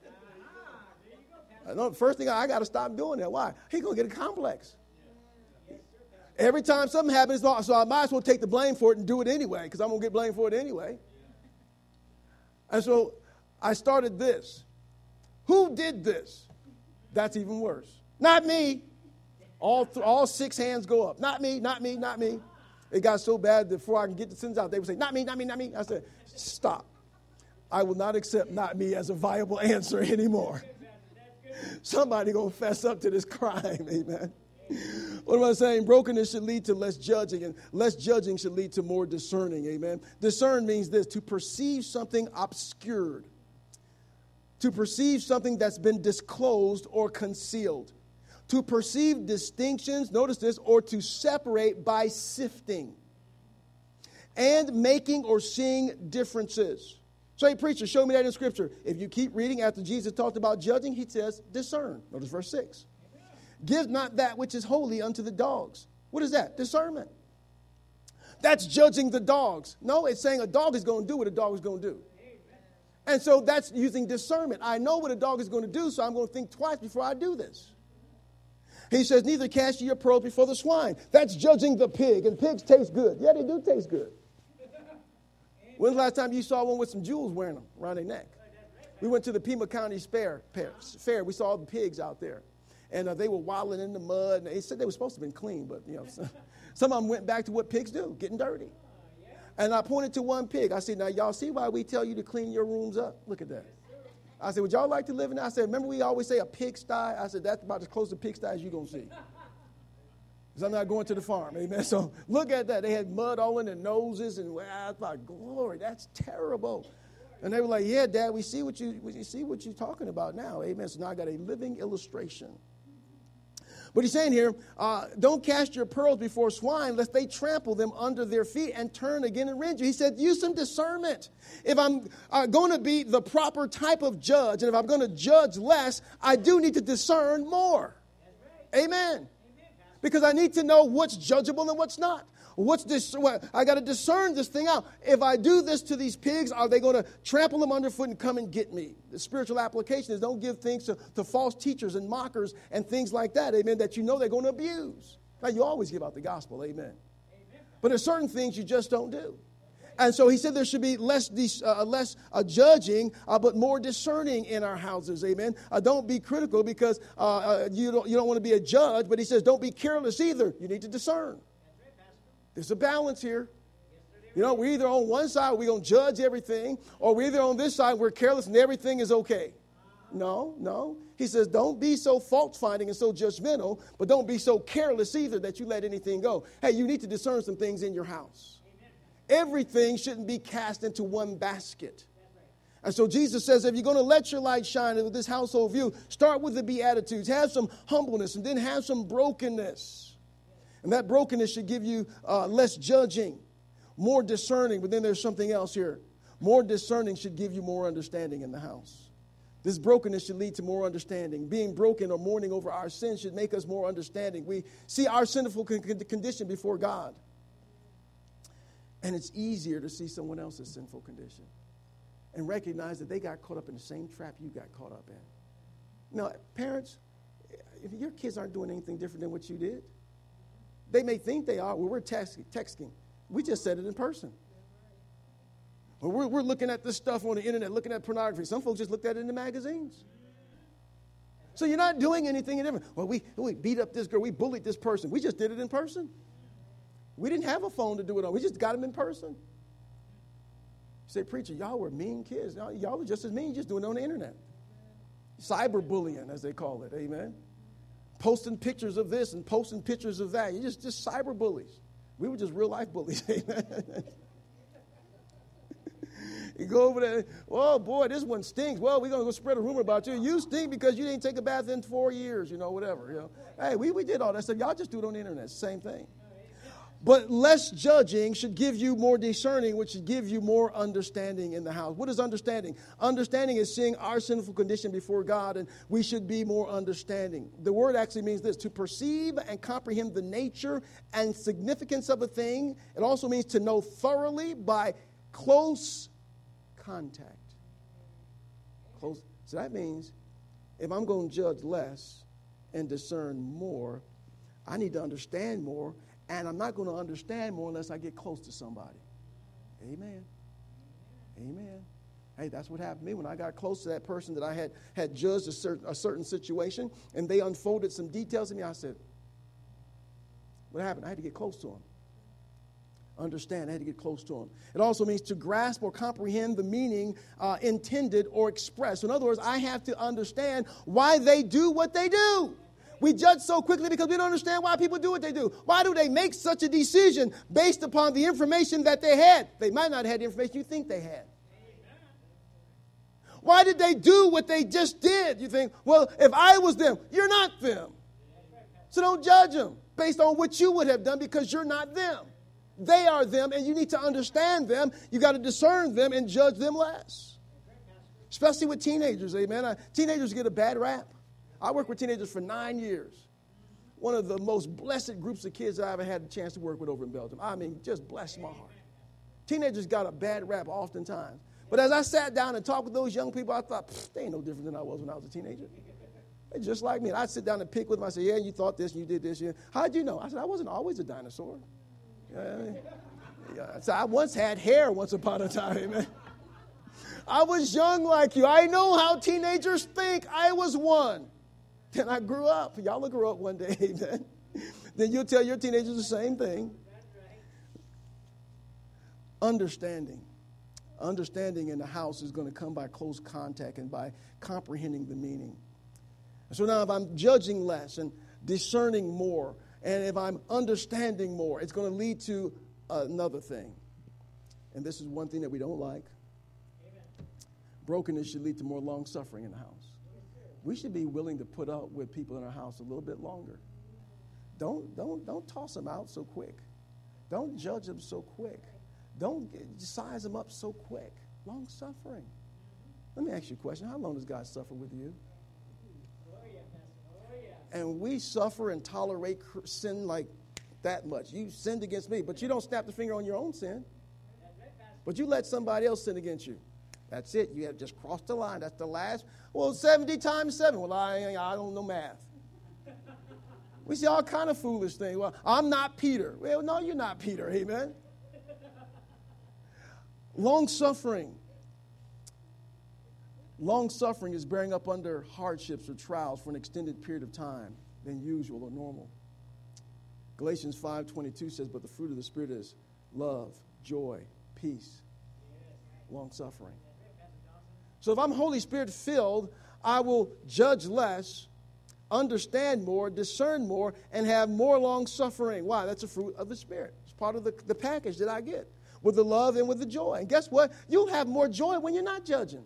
First thing, I got to stop doing that. Why? He's going to get a complex. Every time something happens, so I might as well take the blame for it and do it anyway, because I'm going to get blamed for it anyway. And so I started this. Who did this? That's even worse. Not me. All 6 hands go up. Not me, not me, not me. It got so bad that before I can get the sins out, they would say, not me, not me, not me. I said, stop. I will not accept not me as a viable answer anymore. Somebody going to fess up to this crime, amen. What am I saying? Brokenness should lead to less judging, and less judging should lead to more discerning, amen. Discern means this, to perceive something obscured, to perceive something that's been disclosed or concealed, to perceive distinctions, notice this, or to separate by sifting, and making or seeing differences. Say, preacher, show me that in Scripture. If you keep reading after Jesus talked about judging, he says, discern. Notice verse 6. Give not that which is holy unto the dogs. What is that? Discernment. That's judging the dogs. No, it's saying a dog is going to do what a dog is going to do. And so that's using discernment. I know what a dog is going to do, so I'm going to think twice before I do this. He says, neither cast ye your pearls before the swine. That's judging the pig, and pigs taste good. Yeah, they do taste good. When's the last time you saw one with some jewels wearing them around their neck? We went to the Pima County Fair. We saw all the pigs out there. And they were waddling in the mud. And they said they were supposed to have been clean, but some of them went back to what pigs do, getting dirty. And I pointed to one pig. I said, now y'all see why we tell you to clean your rooms up? Look at that. I said, would y'all like to live in that? I said, remember we always say a pigsty? I said, that's about as close to pigsty as you're going to see. Because I'm not going to the farm, amen? So look at that. They had mud all in their noses. And I thought, glory, that's terrible. And they were like, yeah, Dad, we see what you're talking about now. Amen. So now I got a living illustration. But he's saying here, don't cast your pearls before swine, lest they trample them under their feet and turn again and rend you. He said, use some discernment. If I'm going to be the proper type of judge, and if I'm going to judge less, I do need to discern more. Amen. Because I need to know what's judgeable and what's not. What's this? I got to discern this thing out. If I do this to these pigs, are they going to trample them underfoot and come and get me? The spiritual application is don't give things to false teachers and mockers and things like that, amen, that you know they're going to abuse. Now, you always give out the gospel, amen. But there's certain things you just don't do. And so he said there should be less judging, but more discerning in our houses, amen. Don't be critical because you don't want to be a judge, but he says don't be careless either. You need to discern. There's a balance here. You know, we're either on one side, we're going to judge everything, or we're either on this side, we're careless and everything is okay. No. He says, don't be so fault-finding and so judgmental, but don't be so careless either that you let anything go. Hey, you need to discern some things in your house. Everything shouldn't be cast into one basket. And so Jesus says, if you're going to let your light shine with this household view, start with the Beatitudes. Have some humbleness and then have some brokenness. And that brokenness should give you less judging, more discerning. But then there's something else here. More discerning should give you more understanding in the house. This brokenness should lead to more understanding. Being broken or mourning over our sin should make us more understanding. We see our sinful condition before God. And it's easier to see someone else's sinful condition and recognize that they got caught up in the same trap you got caught up in. Now, parents, if your kids aren't doing anything different than what you did, they may think they are. Well, we're texting. We just said it in person. Well, we're looking at this stuff on the internet, looking at pornography. Some folks just looked at it in the magazines. So you're not doing anything different. Well, we beat up this girl. We bullied this person. We just did it in person. We didn't have a phone to do it on. We just got them in person. You say, preacher, y'all were mean kids. Y'all were just as mean, just doing it on the internet. Cyberbullying, as they call it. Amen. Posting pictures of this and posting pictures of that. You're just cyber bullies. We were just real life bullies. Amen. You go over there, oh boy, this one stinks. Well, we're going to go spread a rumor about you. You stink because you didn't take a bath in 4 years, whatever. Hey, we did all that stuff. Y'all just do it on the internet. Same thing. But less judging should give you more discerning, which should give you more understanding in the house. What is understanding? Understanding is seeing our sinful condition before God, and we should be more understanding. The word actually means this, to perceive and comprehend the nature and significance of a thing. It also means to know thoroughly by close contact. So that means if I'm going to judge less and discern more, I need to understand more. And I'm not going to understand more unless I get close to somebody. Amen. Amen. Hey, that's what happened to me when I got close to that person that I had judged a certain situation, and they unfolded some details to me. I said, what happened? I had to get close to them. Understand, I had to get close to them. It also means to grasp or comprehend the meaning intended or expressed. So in other words, I have to understand why they do what they do. We judge so quickly because we don't understand why people do what they do. Why do they make such a decision based upon the information that they had? They might not have had the information you think they had. Why did they do what they just did? You think, well, if I was them, you're not them. So don't judge them based on what you would have done because you're not them. They are them, and you need to understand them. You got to discern them and judge them less. Especially with teenagers, amen. Teenagers get a bad rap. I worked with teenagers for 9 years. One of the most blessed groups of kids I ever had a chance to work with over in Belgium. I mean, just bless my heart. Teenagers got a bad rap oftentimes. But as I sat down and talked with those young people, I thought, they ain't no different than I was when I was a teenager. They're just like me. And I'd sit down and pick with them. I said, yeah, you thought this and you did this. How'd you know? I said, I wasn't always a dinosaur. So I once had hair once upon a time, man. I was young like you. I know how teenagers think. I was one. Then I grew up. Y'all will grow up one day, amen. Then you'll tell your teenagers the same thing. Understanding. Understanding in the house is going to come by close contact and by comprehending the meaning. So now if I'm judging less and discerning more, and if I'm understanding more, it's going to lead to another thing. And this is one thing that we don't like. Brokenness should lead to more long suffering in the house. We should be willing to put up with people in our house a little bit longer. Don't toss them out so quick. Don't judge them so quick. Don't size them up so quick. Long suffering. Let me ask you a question. How long does God suffer with you? And we suffer and tolerate sin like that much. You sinned against me, but you don't snap the finger on your own sin. But you let somebody else sin against you. That's it. You have just crossed the line. That's the last. Well, 70 times 7. Well, I don't know math. We see all kind of foolish things. Well, I'm not Peter. Well, no, you're not Peter. Amen. Long suffering. Long suffering is bearing up under hardships or trials for an extended period of time than usual or normal. Galatians 5:22 says, but the fruit of the Spirit is love, joy, peace, long suffering. So if I'm Holy Spirit filled, I will judge less, understand more, discern more, and have more long suffering. Why? That's a fruit of the Spirit. It's part of the package that I get with the love and with the joy. And guess what? You'll have more joy when you're not judging.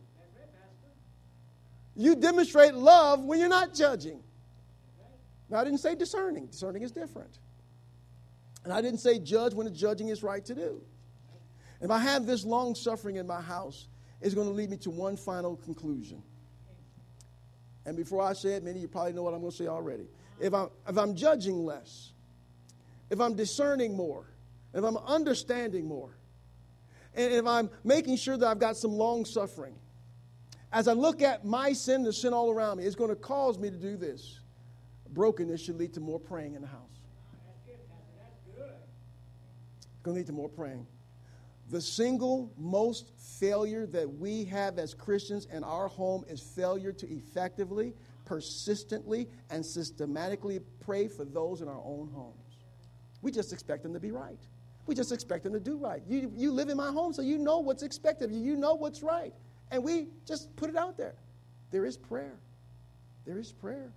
You demonstrate love when you're not judging. Now, I didn't say discerning. Discerning is different. And I didn't say judge when the judging is right to do. If I have this long suffering in my house, it's going to lead me to one final conclusion. And before I say it, many of you probably know what I'm going to say already. If I'm judging less, if I'm discerning more, if I'm understanding more, and if I'm making sure that I've got some long suffering, as I look at my sin, the sin all around me, it's going to cause me to do this. Brokenness should lead to more praying in the house. It's going to lead to more praying. The single most failure that we have as Christians in our home is failure to effectively, persistently, and systematically pray for those in our own homes. We just expect them to be right. We just expect them to do right. You live in my home, so you know what's expected of you. You know what's right. And we just put it out there. There is prayer. There is prayer.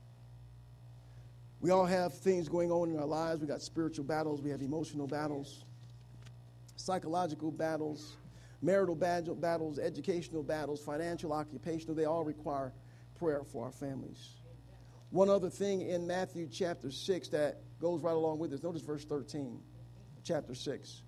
We all have things going on in our lives. We got spiritual battles. We have emotional battles, psychological battles, marital battles, educational battles, financial, occupational. They all require prayer for our families. One other thing in Matthew chapter 6 that goes right along with this. Notice verse 13, chapter 6.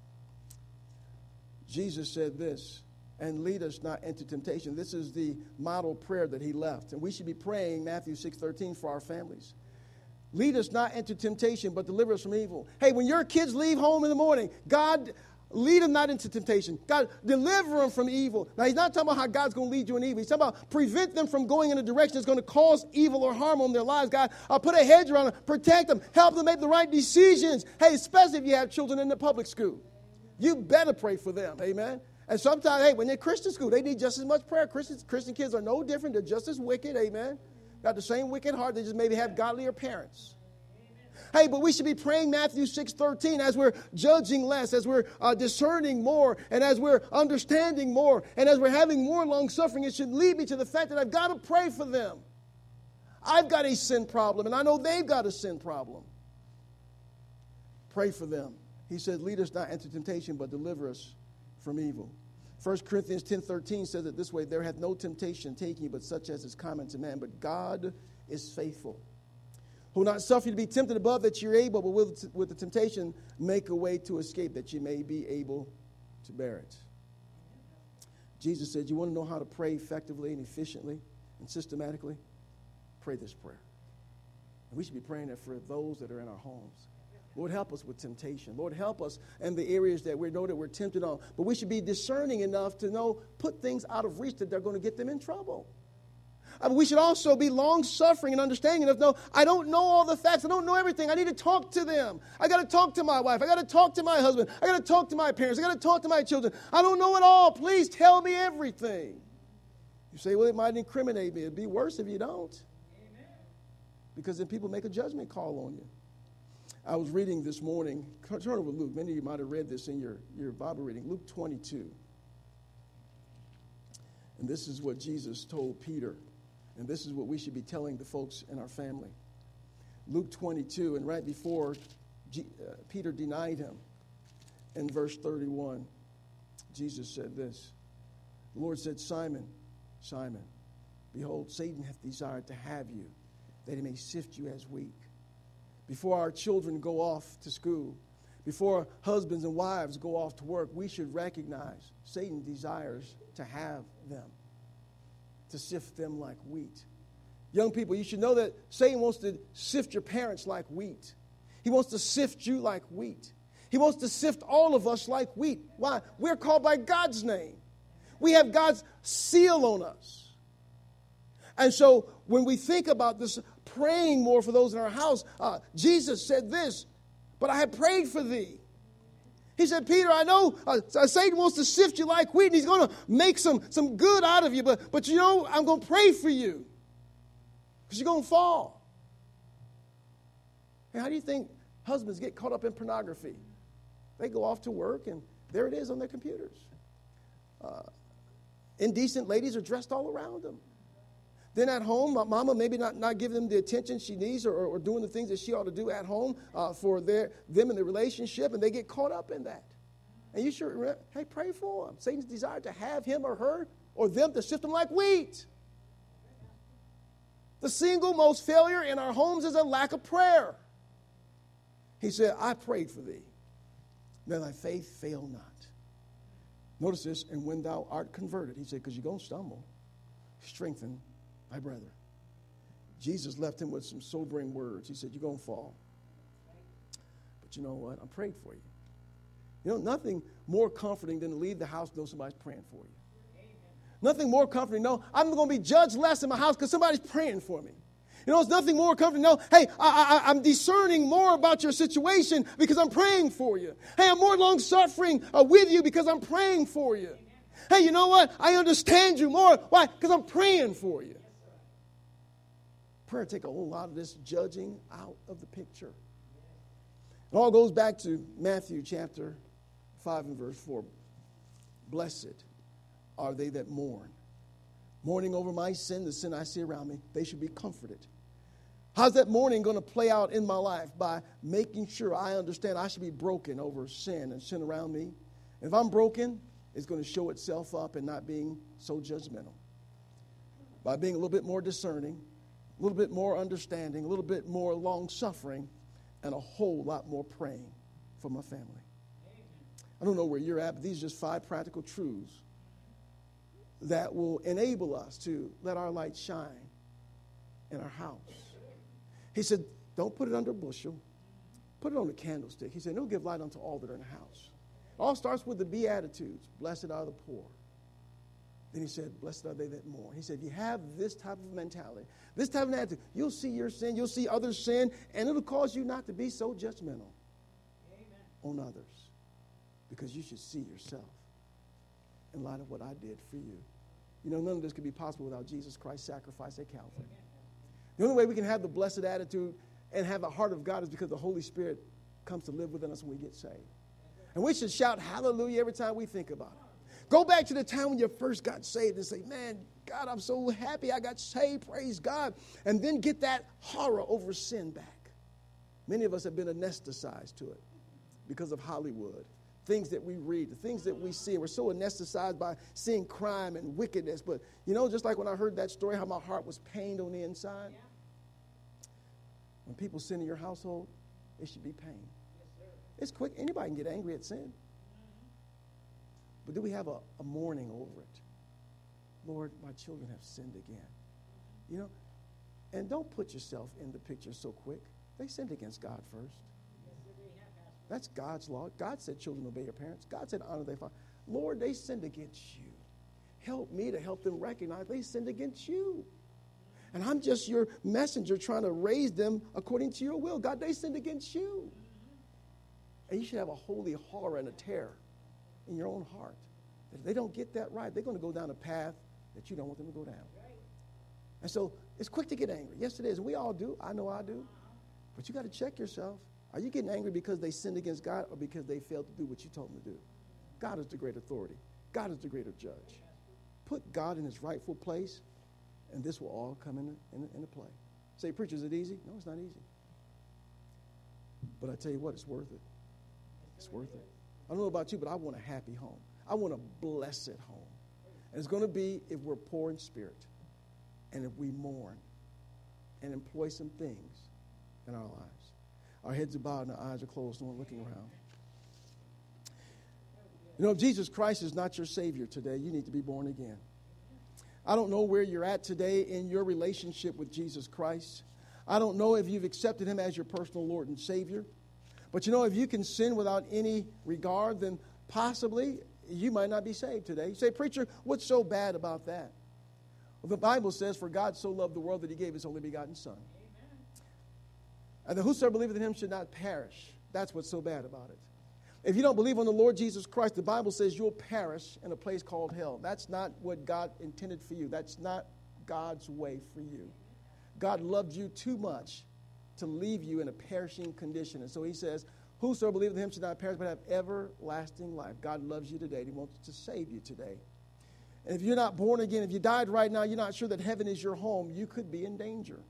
Jesus said this, and lead us not into temptation. This is the model prayer that he left. And we should be praying Matthew 6:13 for our families. Lead us not into temptation, but deliver us from evil. Hey, when your kids leave home in the morning, God, lead them not into temptation. God, deliver them from evil. Now, he's not talking about how God's going to lead you in evil. He's talking about prevent them from going in a direction that's going to cause evil or harm on their lives. God, I'll put a hedge around them, protect them, help them make the right decisions. Hey, especially if you have children in the public school. You better pray for them. Amen. And sometimes, hey, when they're Christian school, they need just as much prayer. Christian kids are no different. They're just as wicked. Amen. Got the same wicked heart. They just maybe have godlier parents. Hey, but we should be praying Matthew 6:13 as we're judging less, as we're discerning more, and as we're understanding more, and as we're having more long suffering. It should lead me to the fact that I've got to pray for them. I've got a sin problem, and I know they've got a sin problem. Pray for them. He said, lead us not into temptation, but deliver us from evil. 1 Corinthians 10:13 says it this way, there hath no temptation taken you, but such as is common to man. But God is faithful, who will not suffer you to be tempted above that you're able, but with the temptation make a way to escape, that you may be able to bear it. Jesus said, you want to know how to pray effectively and efficiently and systematically? Pray this prayer. And we should be praying it for those that are in our homes. Lord, help us with temptation. Lord, help us in the areas that we know that we're tempted on. But we should be discerning enough to know, put things out of reach that they're going to get them in trouble. We should also be long-suffering and understanding enough to know, I don't know all the facts. I don't know everything. I need to talk to them. I got to talk to my wife. I got to talk to my husband. I got to talk to my parents. I got to talk to my children. I don't know it all. Please tell me everything. You say, well, it might incriminate me. It'd be worse if you don't. Amen. Because then people make a judgment call on you. I was reading this morning, turn over Luke. Many of you might have read this in your Bible reading. Luke 22. And this is what Jesus told Peter. And this is what we should be telling the folks in our family. Luke 22, and right before Peter denied him, in verse 31, Jesus said this, The Lord said, Simon, Simon, behold, Satan hath desired to have you, that he may sift you as wheat. Before our children go off to school, before husbands and wives go off to work, we should recognize Satan desires to have them, to sift them like wheat. Young people, you should know that Satan wants to sift your parents like wheat. He wants to sift you like wheat. He wants to sift all of us like wheat. Why? We're called by God's name. We have God's seal on us. And so when we think about this, praying more for those in our house, Jesus said this, but I have prayed for thee. He said, Peter, I know Satan wants to sift you like wheat, and he's going to make some good out of you, but you know, I'm going to pray for you because you're going to fall. And how do you think husbands get caught up in pornography? They go off to work, and there it is on their computers. Indecent ladies are dressed all around them. Then at home, mama maybe not giving them the attention she needs or doing the things that she ought to do at home for them in the relationship, and they get caught up in that. And you should, hey, pray for them. Satan's desire to have him or her or them to sift them like wheat. The single most failure in our homes is a lack of prayer. He said, I prayed for thee, that thy faith fail not. Notice this, and when thou art converted, he said, because you're going to stumble, strengthen thy brethren. Jesus left him with some sobering words. He said, you're going to fall. But you know what? I prayed for you. You know, nothing more comforting than to leave the house and know somebody's praying for you. Amen. Nothing more comforting. No, I'm going to be judged less in my house because somebody's praying for me. You know, it's nothing more comforting. No, hey, I'm discerning more about your situation because I'm praying for you. Hey, I'm more long-suffering with you because I'm praying for you. Amen. Hey, you know what? I understand you more. Why? Because I'm praying for you. Prayer take a whole lot of this judging out of the picture. It all goes back to Matthew chapter 5 and verse 4. Blessed are they that mourn. Mourning over my sin, the sin I see around me, they should be comforted. How's that mourning going to play out in my life? By making sure I understand I should be broken over sin and sin around me. If I'm broken, it's going to show itself up in not being so judgmental. By being a little bit more discerning, a little bit more understanding, a little bit more long-suffering, and a whole lot more praying for my family. I don't know where you're at, but these are just 5 practical truths that will enable us to let our light shine in our house. He said, don't put it under a bushel. Put it on a candlestick. He said, don't give light unto all that are in the house. It all starts with the Beatitudes. Blessed are the poor. Then he said, blessed are they that mourn. He said, if you have this type of mentality, this type of attitude, you'll see your sin, you'll see others' sin, and it'll cause you not to be so judgmental on others. Because you should see yourself in light of what I did for you. You know, none of this could be possible without Jesus Christ's sacrifice at Calvary. The only way we can have the blessed attitude and have the heart of God is because the Holy Spirit comes to live within us when we get saved. And we should shout hallelujah every time we think about it. Go back to the time when you first got saved and say, man, God, I'm so happy I got saved, praise God. And then get that horror over sin back. Many of us have been anesthetized to it because of Hollywood. Things that we read, the things that we see. We're so anesthetized by seeing crime and wickedness. But, you know, just like when I heard that story, how my heart was pained on the inside. Yeah. When people sin in your household, it should be pain. Yes, it's quick. Anybody can get angry at sin. But do we have a mourning over it? Lord, my children have sinned again. You know, and don't put yourself in the picture so quick. They sinned against God first. That's God's law. God said children obey your parents. God said honor their father. Lord, they sinned against you. Help me to help them recognize they sinned against you. And I'm just your messenger trying to raise them according to your will. God, they sinned against you. And you should have a holy horror and a terror in your own heart. If they don't get that right, they're going to go down a path that you don't want them to go down. And so it's quick to get angry. Yes, it is. And we all do. I know I do. But you got to check yourself. Are you getting angry because they sinned against God or because they failed to do what you told them to do? God is the great authority. God is the greater judge. Put God in his rightful place, and this will all come into play. Say, preacher, is it easy? No, it's not easy. But I tell you what, it's worth it. It's worth it. I don't know about you, but I want a happy home. I want a blessed home. And it's going to be if we're poor in spirit and if we mourn and employ some things in our lives. Our heads are bowed and our eyes are closed, no one looking around. You know, if Jesus Christ is not your Savior today, you need to be born again. I don't know where you're at today in your relationship with Jesus Christ. I don't know if you've accepted him as your personal Lord and Savior. But you know, if you can sin without any regard, then possibly you might not be saved today. You say, preacher, what's so bad about that? Well, the Bible says, for God so loved the world that he gave his only begotten Son. Amen. And that whosoever believeth in him should not perish. That's what's so bad about it. If you don't believe on the Lord Jesus Christ, the Bible says you'll perish in a place called hell. That's not what God intended for you. That's not God's way for you. God loved you too much to leave you in a perishing condition. And so he says, whosoever believeth in him should not perish but have everlasting life. God loves you today. He wants to save you today. And if you're not born again, if you died right now, you're not sure that heaven is your home, you could be in danger.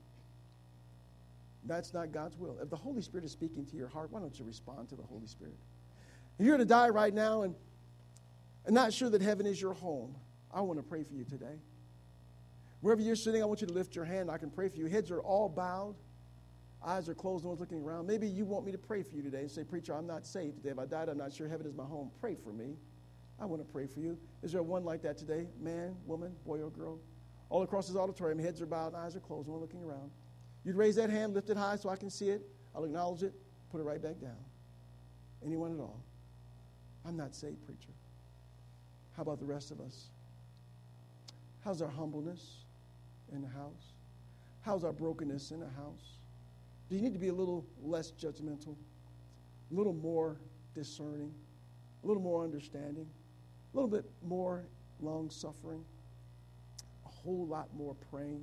That's not God's will. If the Holy Spirit is speaking to your heart, why don't you respond to the Holy Spirit? If you're to die right now and not sure that heaven is your home, I want to pray for you today. Wherever you're sitting, I want you to lift your hand. I can pray for you. Heads are all bowed. Eyes are closed. No one's looking around. Maybe you want me to pray for you today and say, preacher, I'm not saved today. If I died, I'm not sure heaven is my home. Pray for me. I want to pray for you. Is there one like that today? Man, woman, boy, or girl? All across this auditorium, heads are bowed, eyes are closed. No one looking around. You'd raise that hand, lift it high so I can see it. I'll acknowledge it, put it right back down. Anyone at all? I'm not saved, preacher. How about the rest of us? How's our humbleness in the house? How's our brokenness in the house? Do you need to be a little less judgmental, a little more discerning, a little more understanding, a little bit more long-suffering, a whole lot more praying?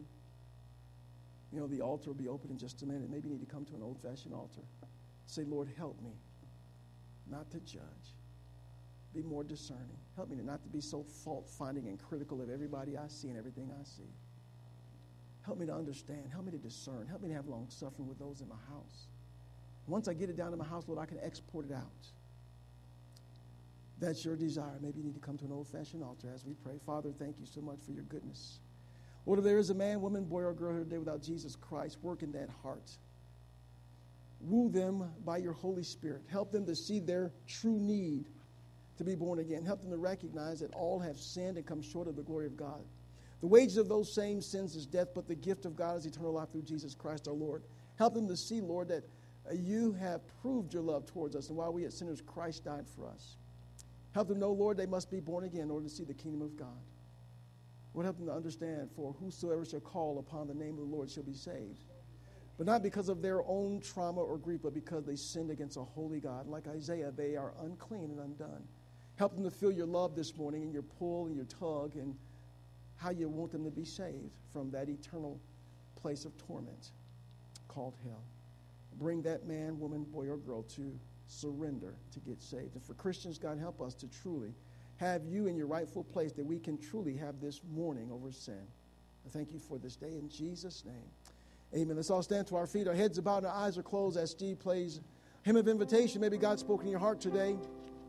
You know, the altar will be open in just a minute. Maybe you need to come to an old-fashioned altar. Say, Lord, help me not to judge. Be more discerning. Help me not to be so fault-finding and critical of everybody I see and everything I see. Help me to understand. Help me to discern. Help me to have long-suffering with those in my house. Once I get it down to my house, Lord, I can export it out. That's your desire. Maybe you need to come to an old-fashioned altar as we pray. Father, thank you so much for your goodness. Lord, if there is a man, woman, boy, or girl here today without Jesus Christ, work in that heart. Woo them by your Holy Spirit. Help them to see their true need to be born again. Help them to recognize that all have sinned and come short of the glory of God. The wages of those same sins is death, but the gift of God is eternal life through Jesus Christ our Lord. Help them to see, Lord, that you have proved your love towards us, and while we yet sinners, Christ died for us. Help them know, Lord, they must be born again in order to see the kingdom of God. Lord, help them to understand, for whosoever shall call upon the name of the Lord shall be saved. But not because of their own trauma or grief, but because they sinned against a holy God. Like Isaiah, they are unclean and undone. Help them to feel your love this morning and your pull and your tug and how you want them to be saved from that eternal place of torment called hell. Bring that man, woman, boy, or girl to surrender to get saved. And for Christians, God, help us to truly have you in your rightful place, that we can truly have this mourning over sin. I thank you for this day in Jesus' name. Amen. Let's all stand to our feet. Our heads are bowed and our eyes are closed as Steve plays hymn of invitation. Maybe God's spoken in your heart today.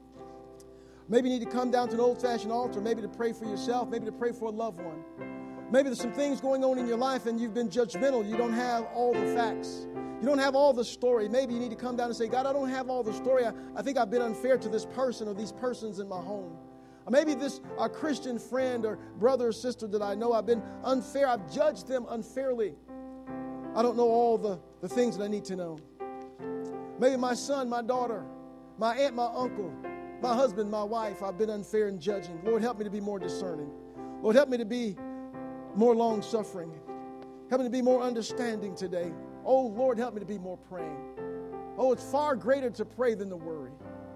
Maybe you need to come down to an old-fashioned altar, maybe to pray for yourself, maybe to pray for a loved one. Maybe there's some things going on in your life and you've been judgmental. You don't have all the facts. You don't have all the story. Maybe you need to come down and say, God, I don't have all the story. I think I've been unfair to this person or these persons in my home. Or maybe this a Christian friend or brother or sister that I know, I've been unfair. I've judged them unfairly. I don't know all the things that I need to know. Maybe my son, my daughter, my aunt, my uncle, my husband, my wife, I've been unfair in judging. Lord, help me to be more discerning. Lord, help me to be more long-suffering. Help me to be more understanding today. Oh, Lord, help me to be more praying. Oh, it's far greater to pray than to worry.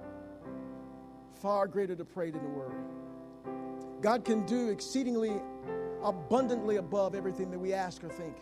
Far greater to pray than to worry. God can do exceedingly abundantly above everything that we ask or think.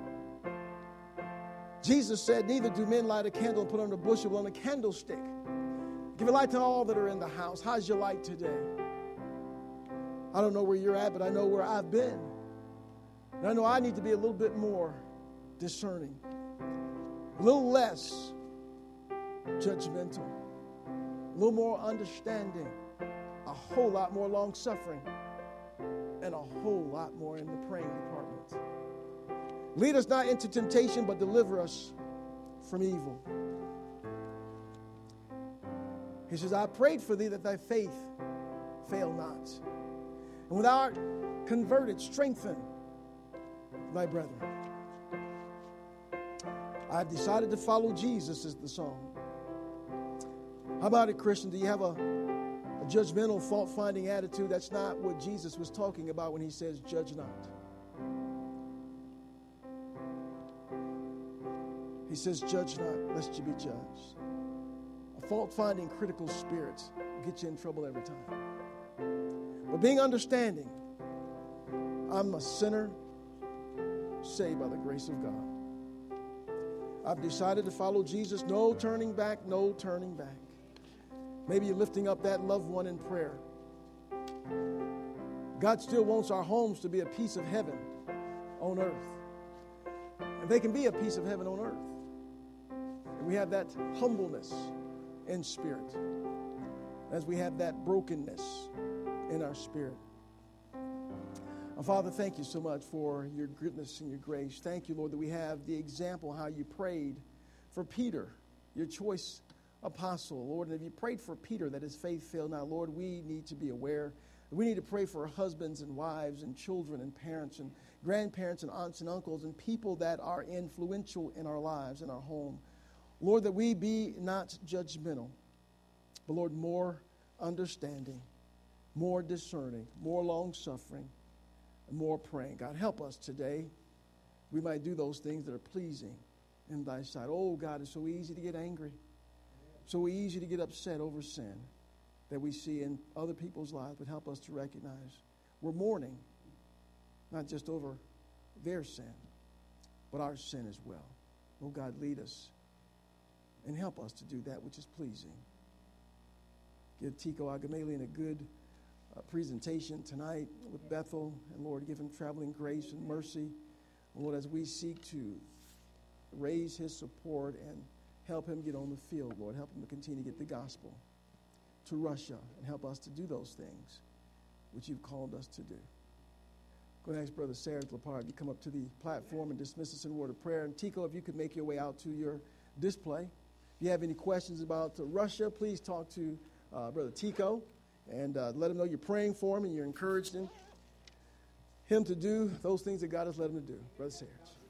Jesus said, neither do men light a candle and put it under a bushel, but on a candlestick. Give a light to all that are in the house. How's your light today? I don't know where you're at, but I know where I've been. And I know I need to be a little bit more discerning, a little less judgmental, a little more understanding, a whole lot more long-suffering. and a whole lot more in the praying department. Lead us not into temptation, but deliver us from evil. He says, I prayed for thee that thy faith fail not. And when thou art converted, strengthen thy brethren. I've decided to follow Jesus is the song. How about it, Christian? Do you have a judgmental, fault-finding attitude? That's not what Jesus was talking about when he says, judge not. He says, judge not, lest you be judged. A fault-finding, critical spirit will get you in trouble every time. But being understanding, I'm a sinner saved by the grace of God. I've decided to follow Jesus. No turning back, no turning back. Maybe you're lifting up that loved one in prayer. God still wants our homes to be a piece of heaven on earth. And they can be a piece of heaven on earth. And we have that humbleness in spirit, as we have that brokenness in our spirit. Father, thank you so much for your goodness and your grace. Thank you, Lord, that we have the example how you prayed for Peter, your choice apostle, Lord. And if you prayed for Peter that his faith failed not, Lord, we need to be aware. We need to pray for husbands and wives and children and parents and grandparents and aunts and uncles and people that are influential in our lives, in our home. Lord, that we be not judgmental, but, Lord, more understanding, more discerning, more long-suffering, and more praying. God, help us today. We might do those things that are pleasing in thy sight. Oh, God, it's so easy to get angry. So easy to get upset over sin that we see in other people's lives, but help us to recognize we're mourning, not just over their sin, but our sin as well. Oh, God, lead us and help us to do that which is pleasing. Give Tico Agamalian a good presentation tonight with Bethel, and Lord, give him traveling grace and mercy. Lord, as we seek to raise his support and help him get on the field, Lord, help him to continue to get the gospel to Russia and help us to do those things which you've called us to do. Go ahead and ask Brother Sarah Lepard to come up to the platform and dismiss us in a word of prayer. And Tico, if you could make your way out to your display. If you have any questions about Russia, please talk to Brother Tico. And let him know you're praying for him and you're encouraging him to do those things that God has led him to do. Brother Sarge.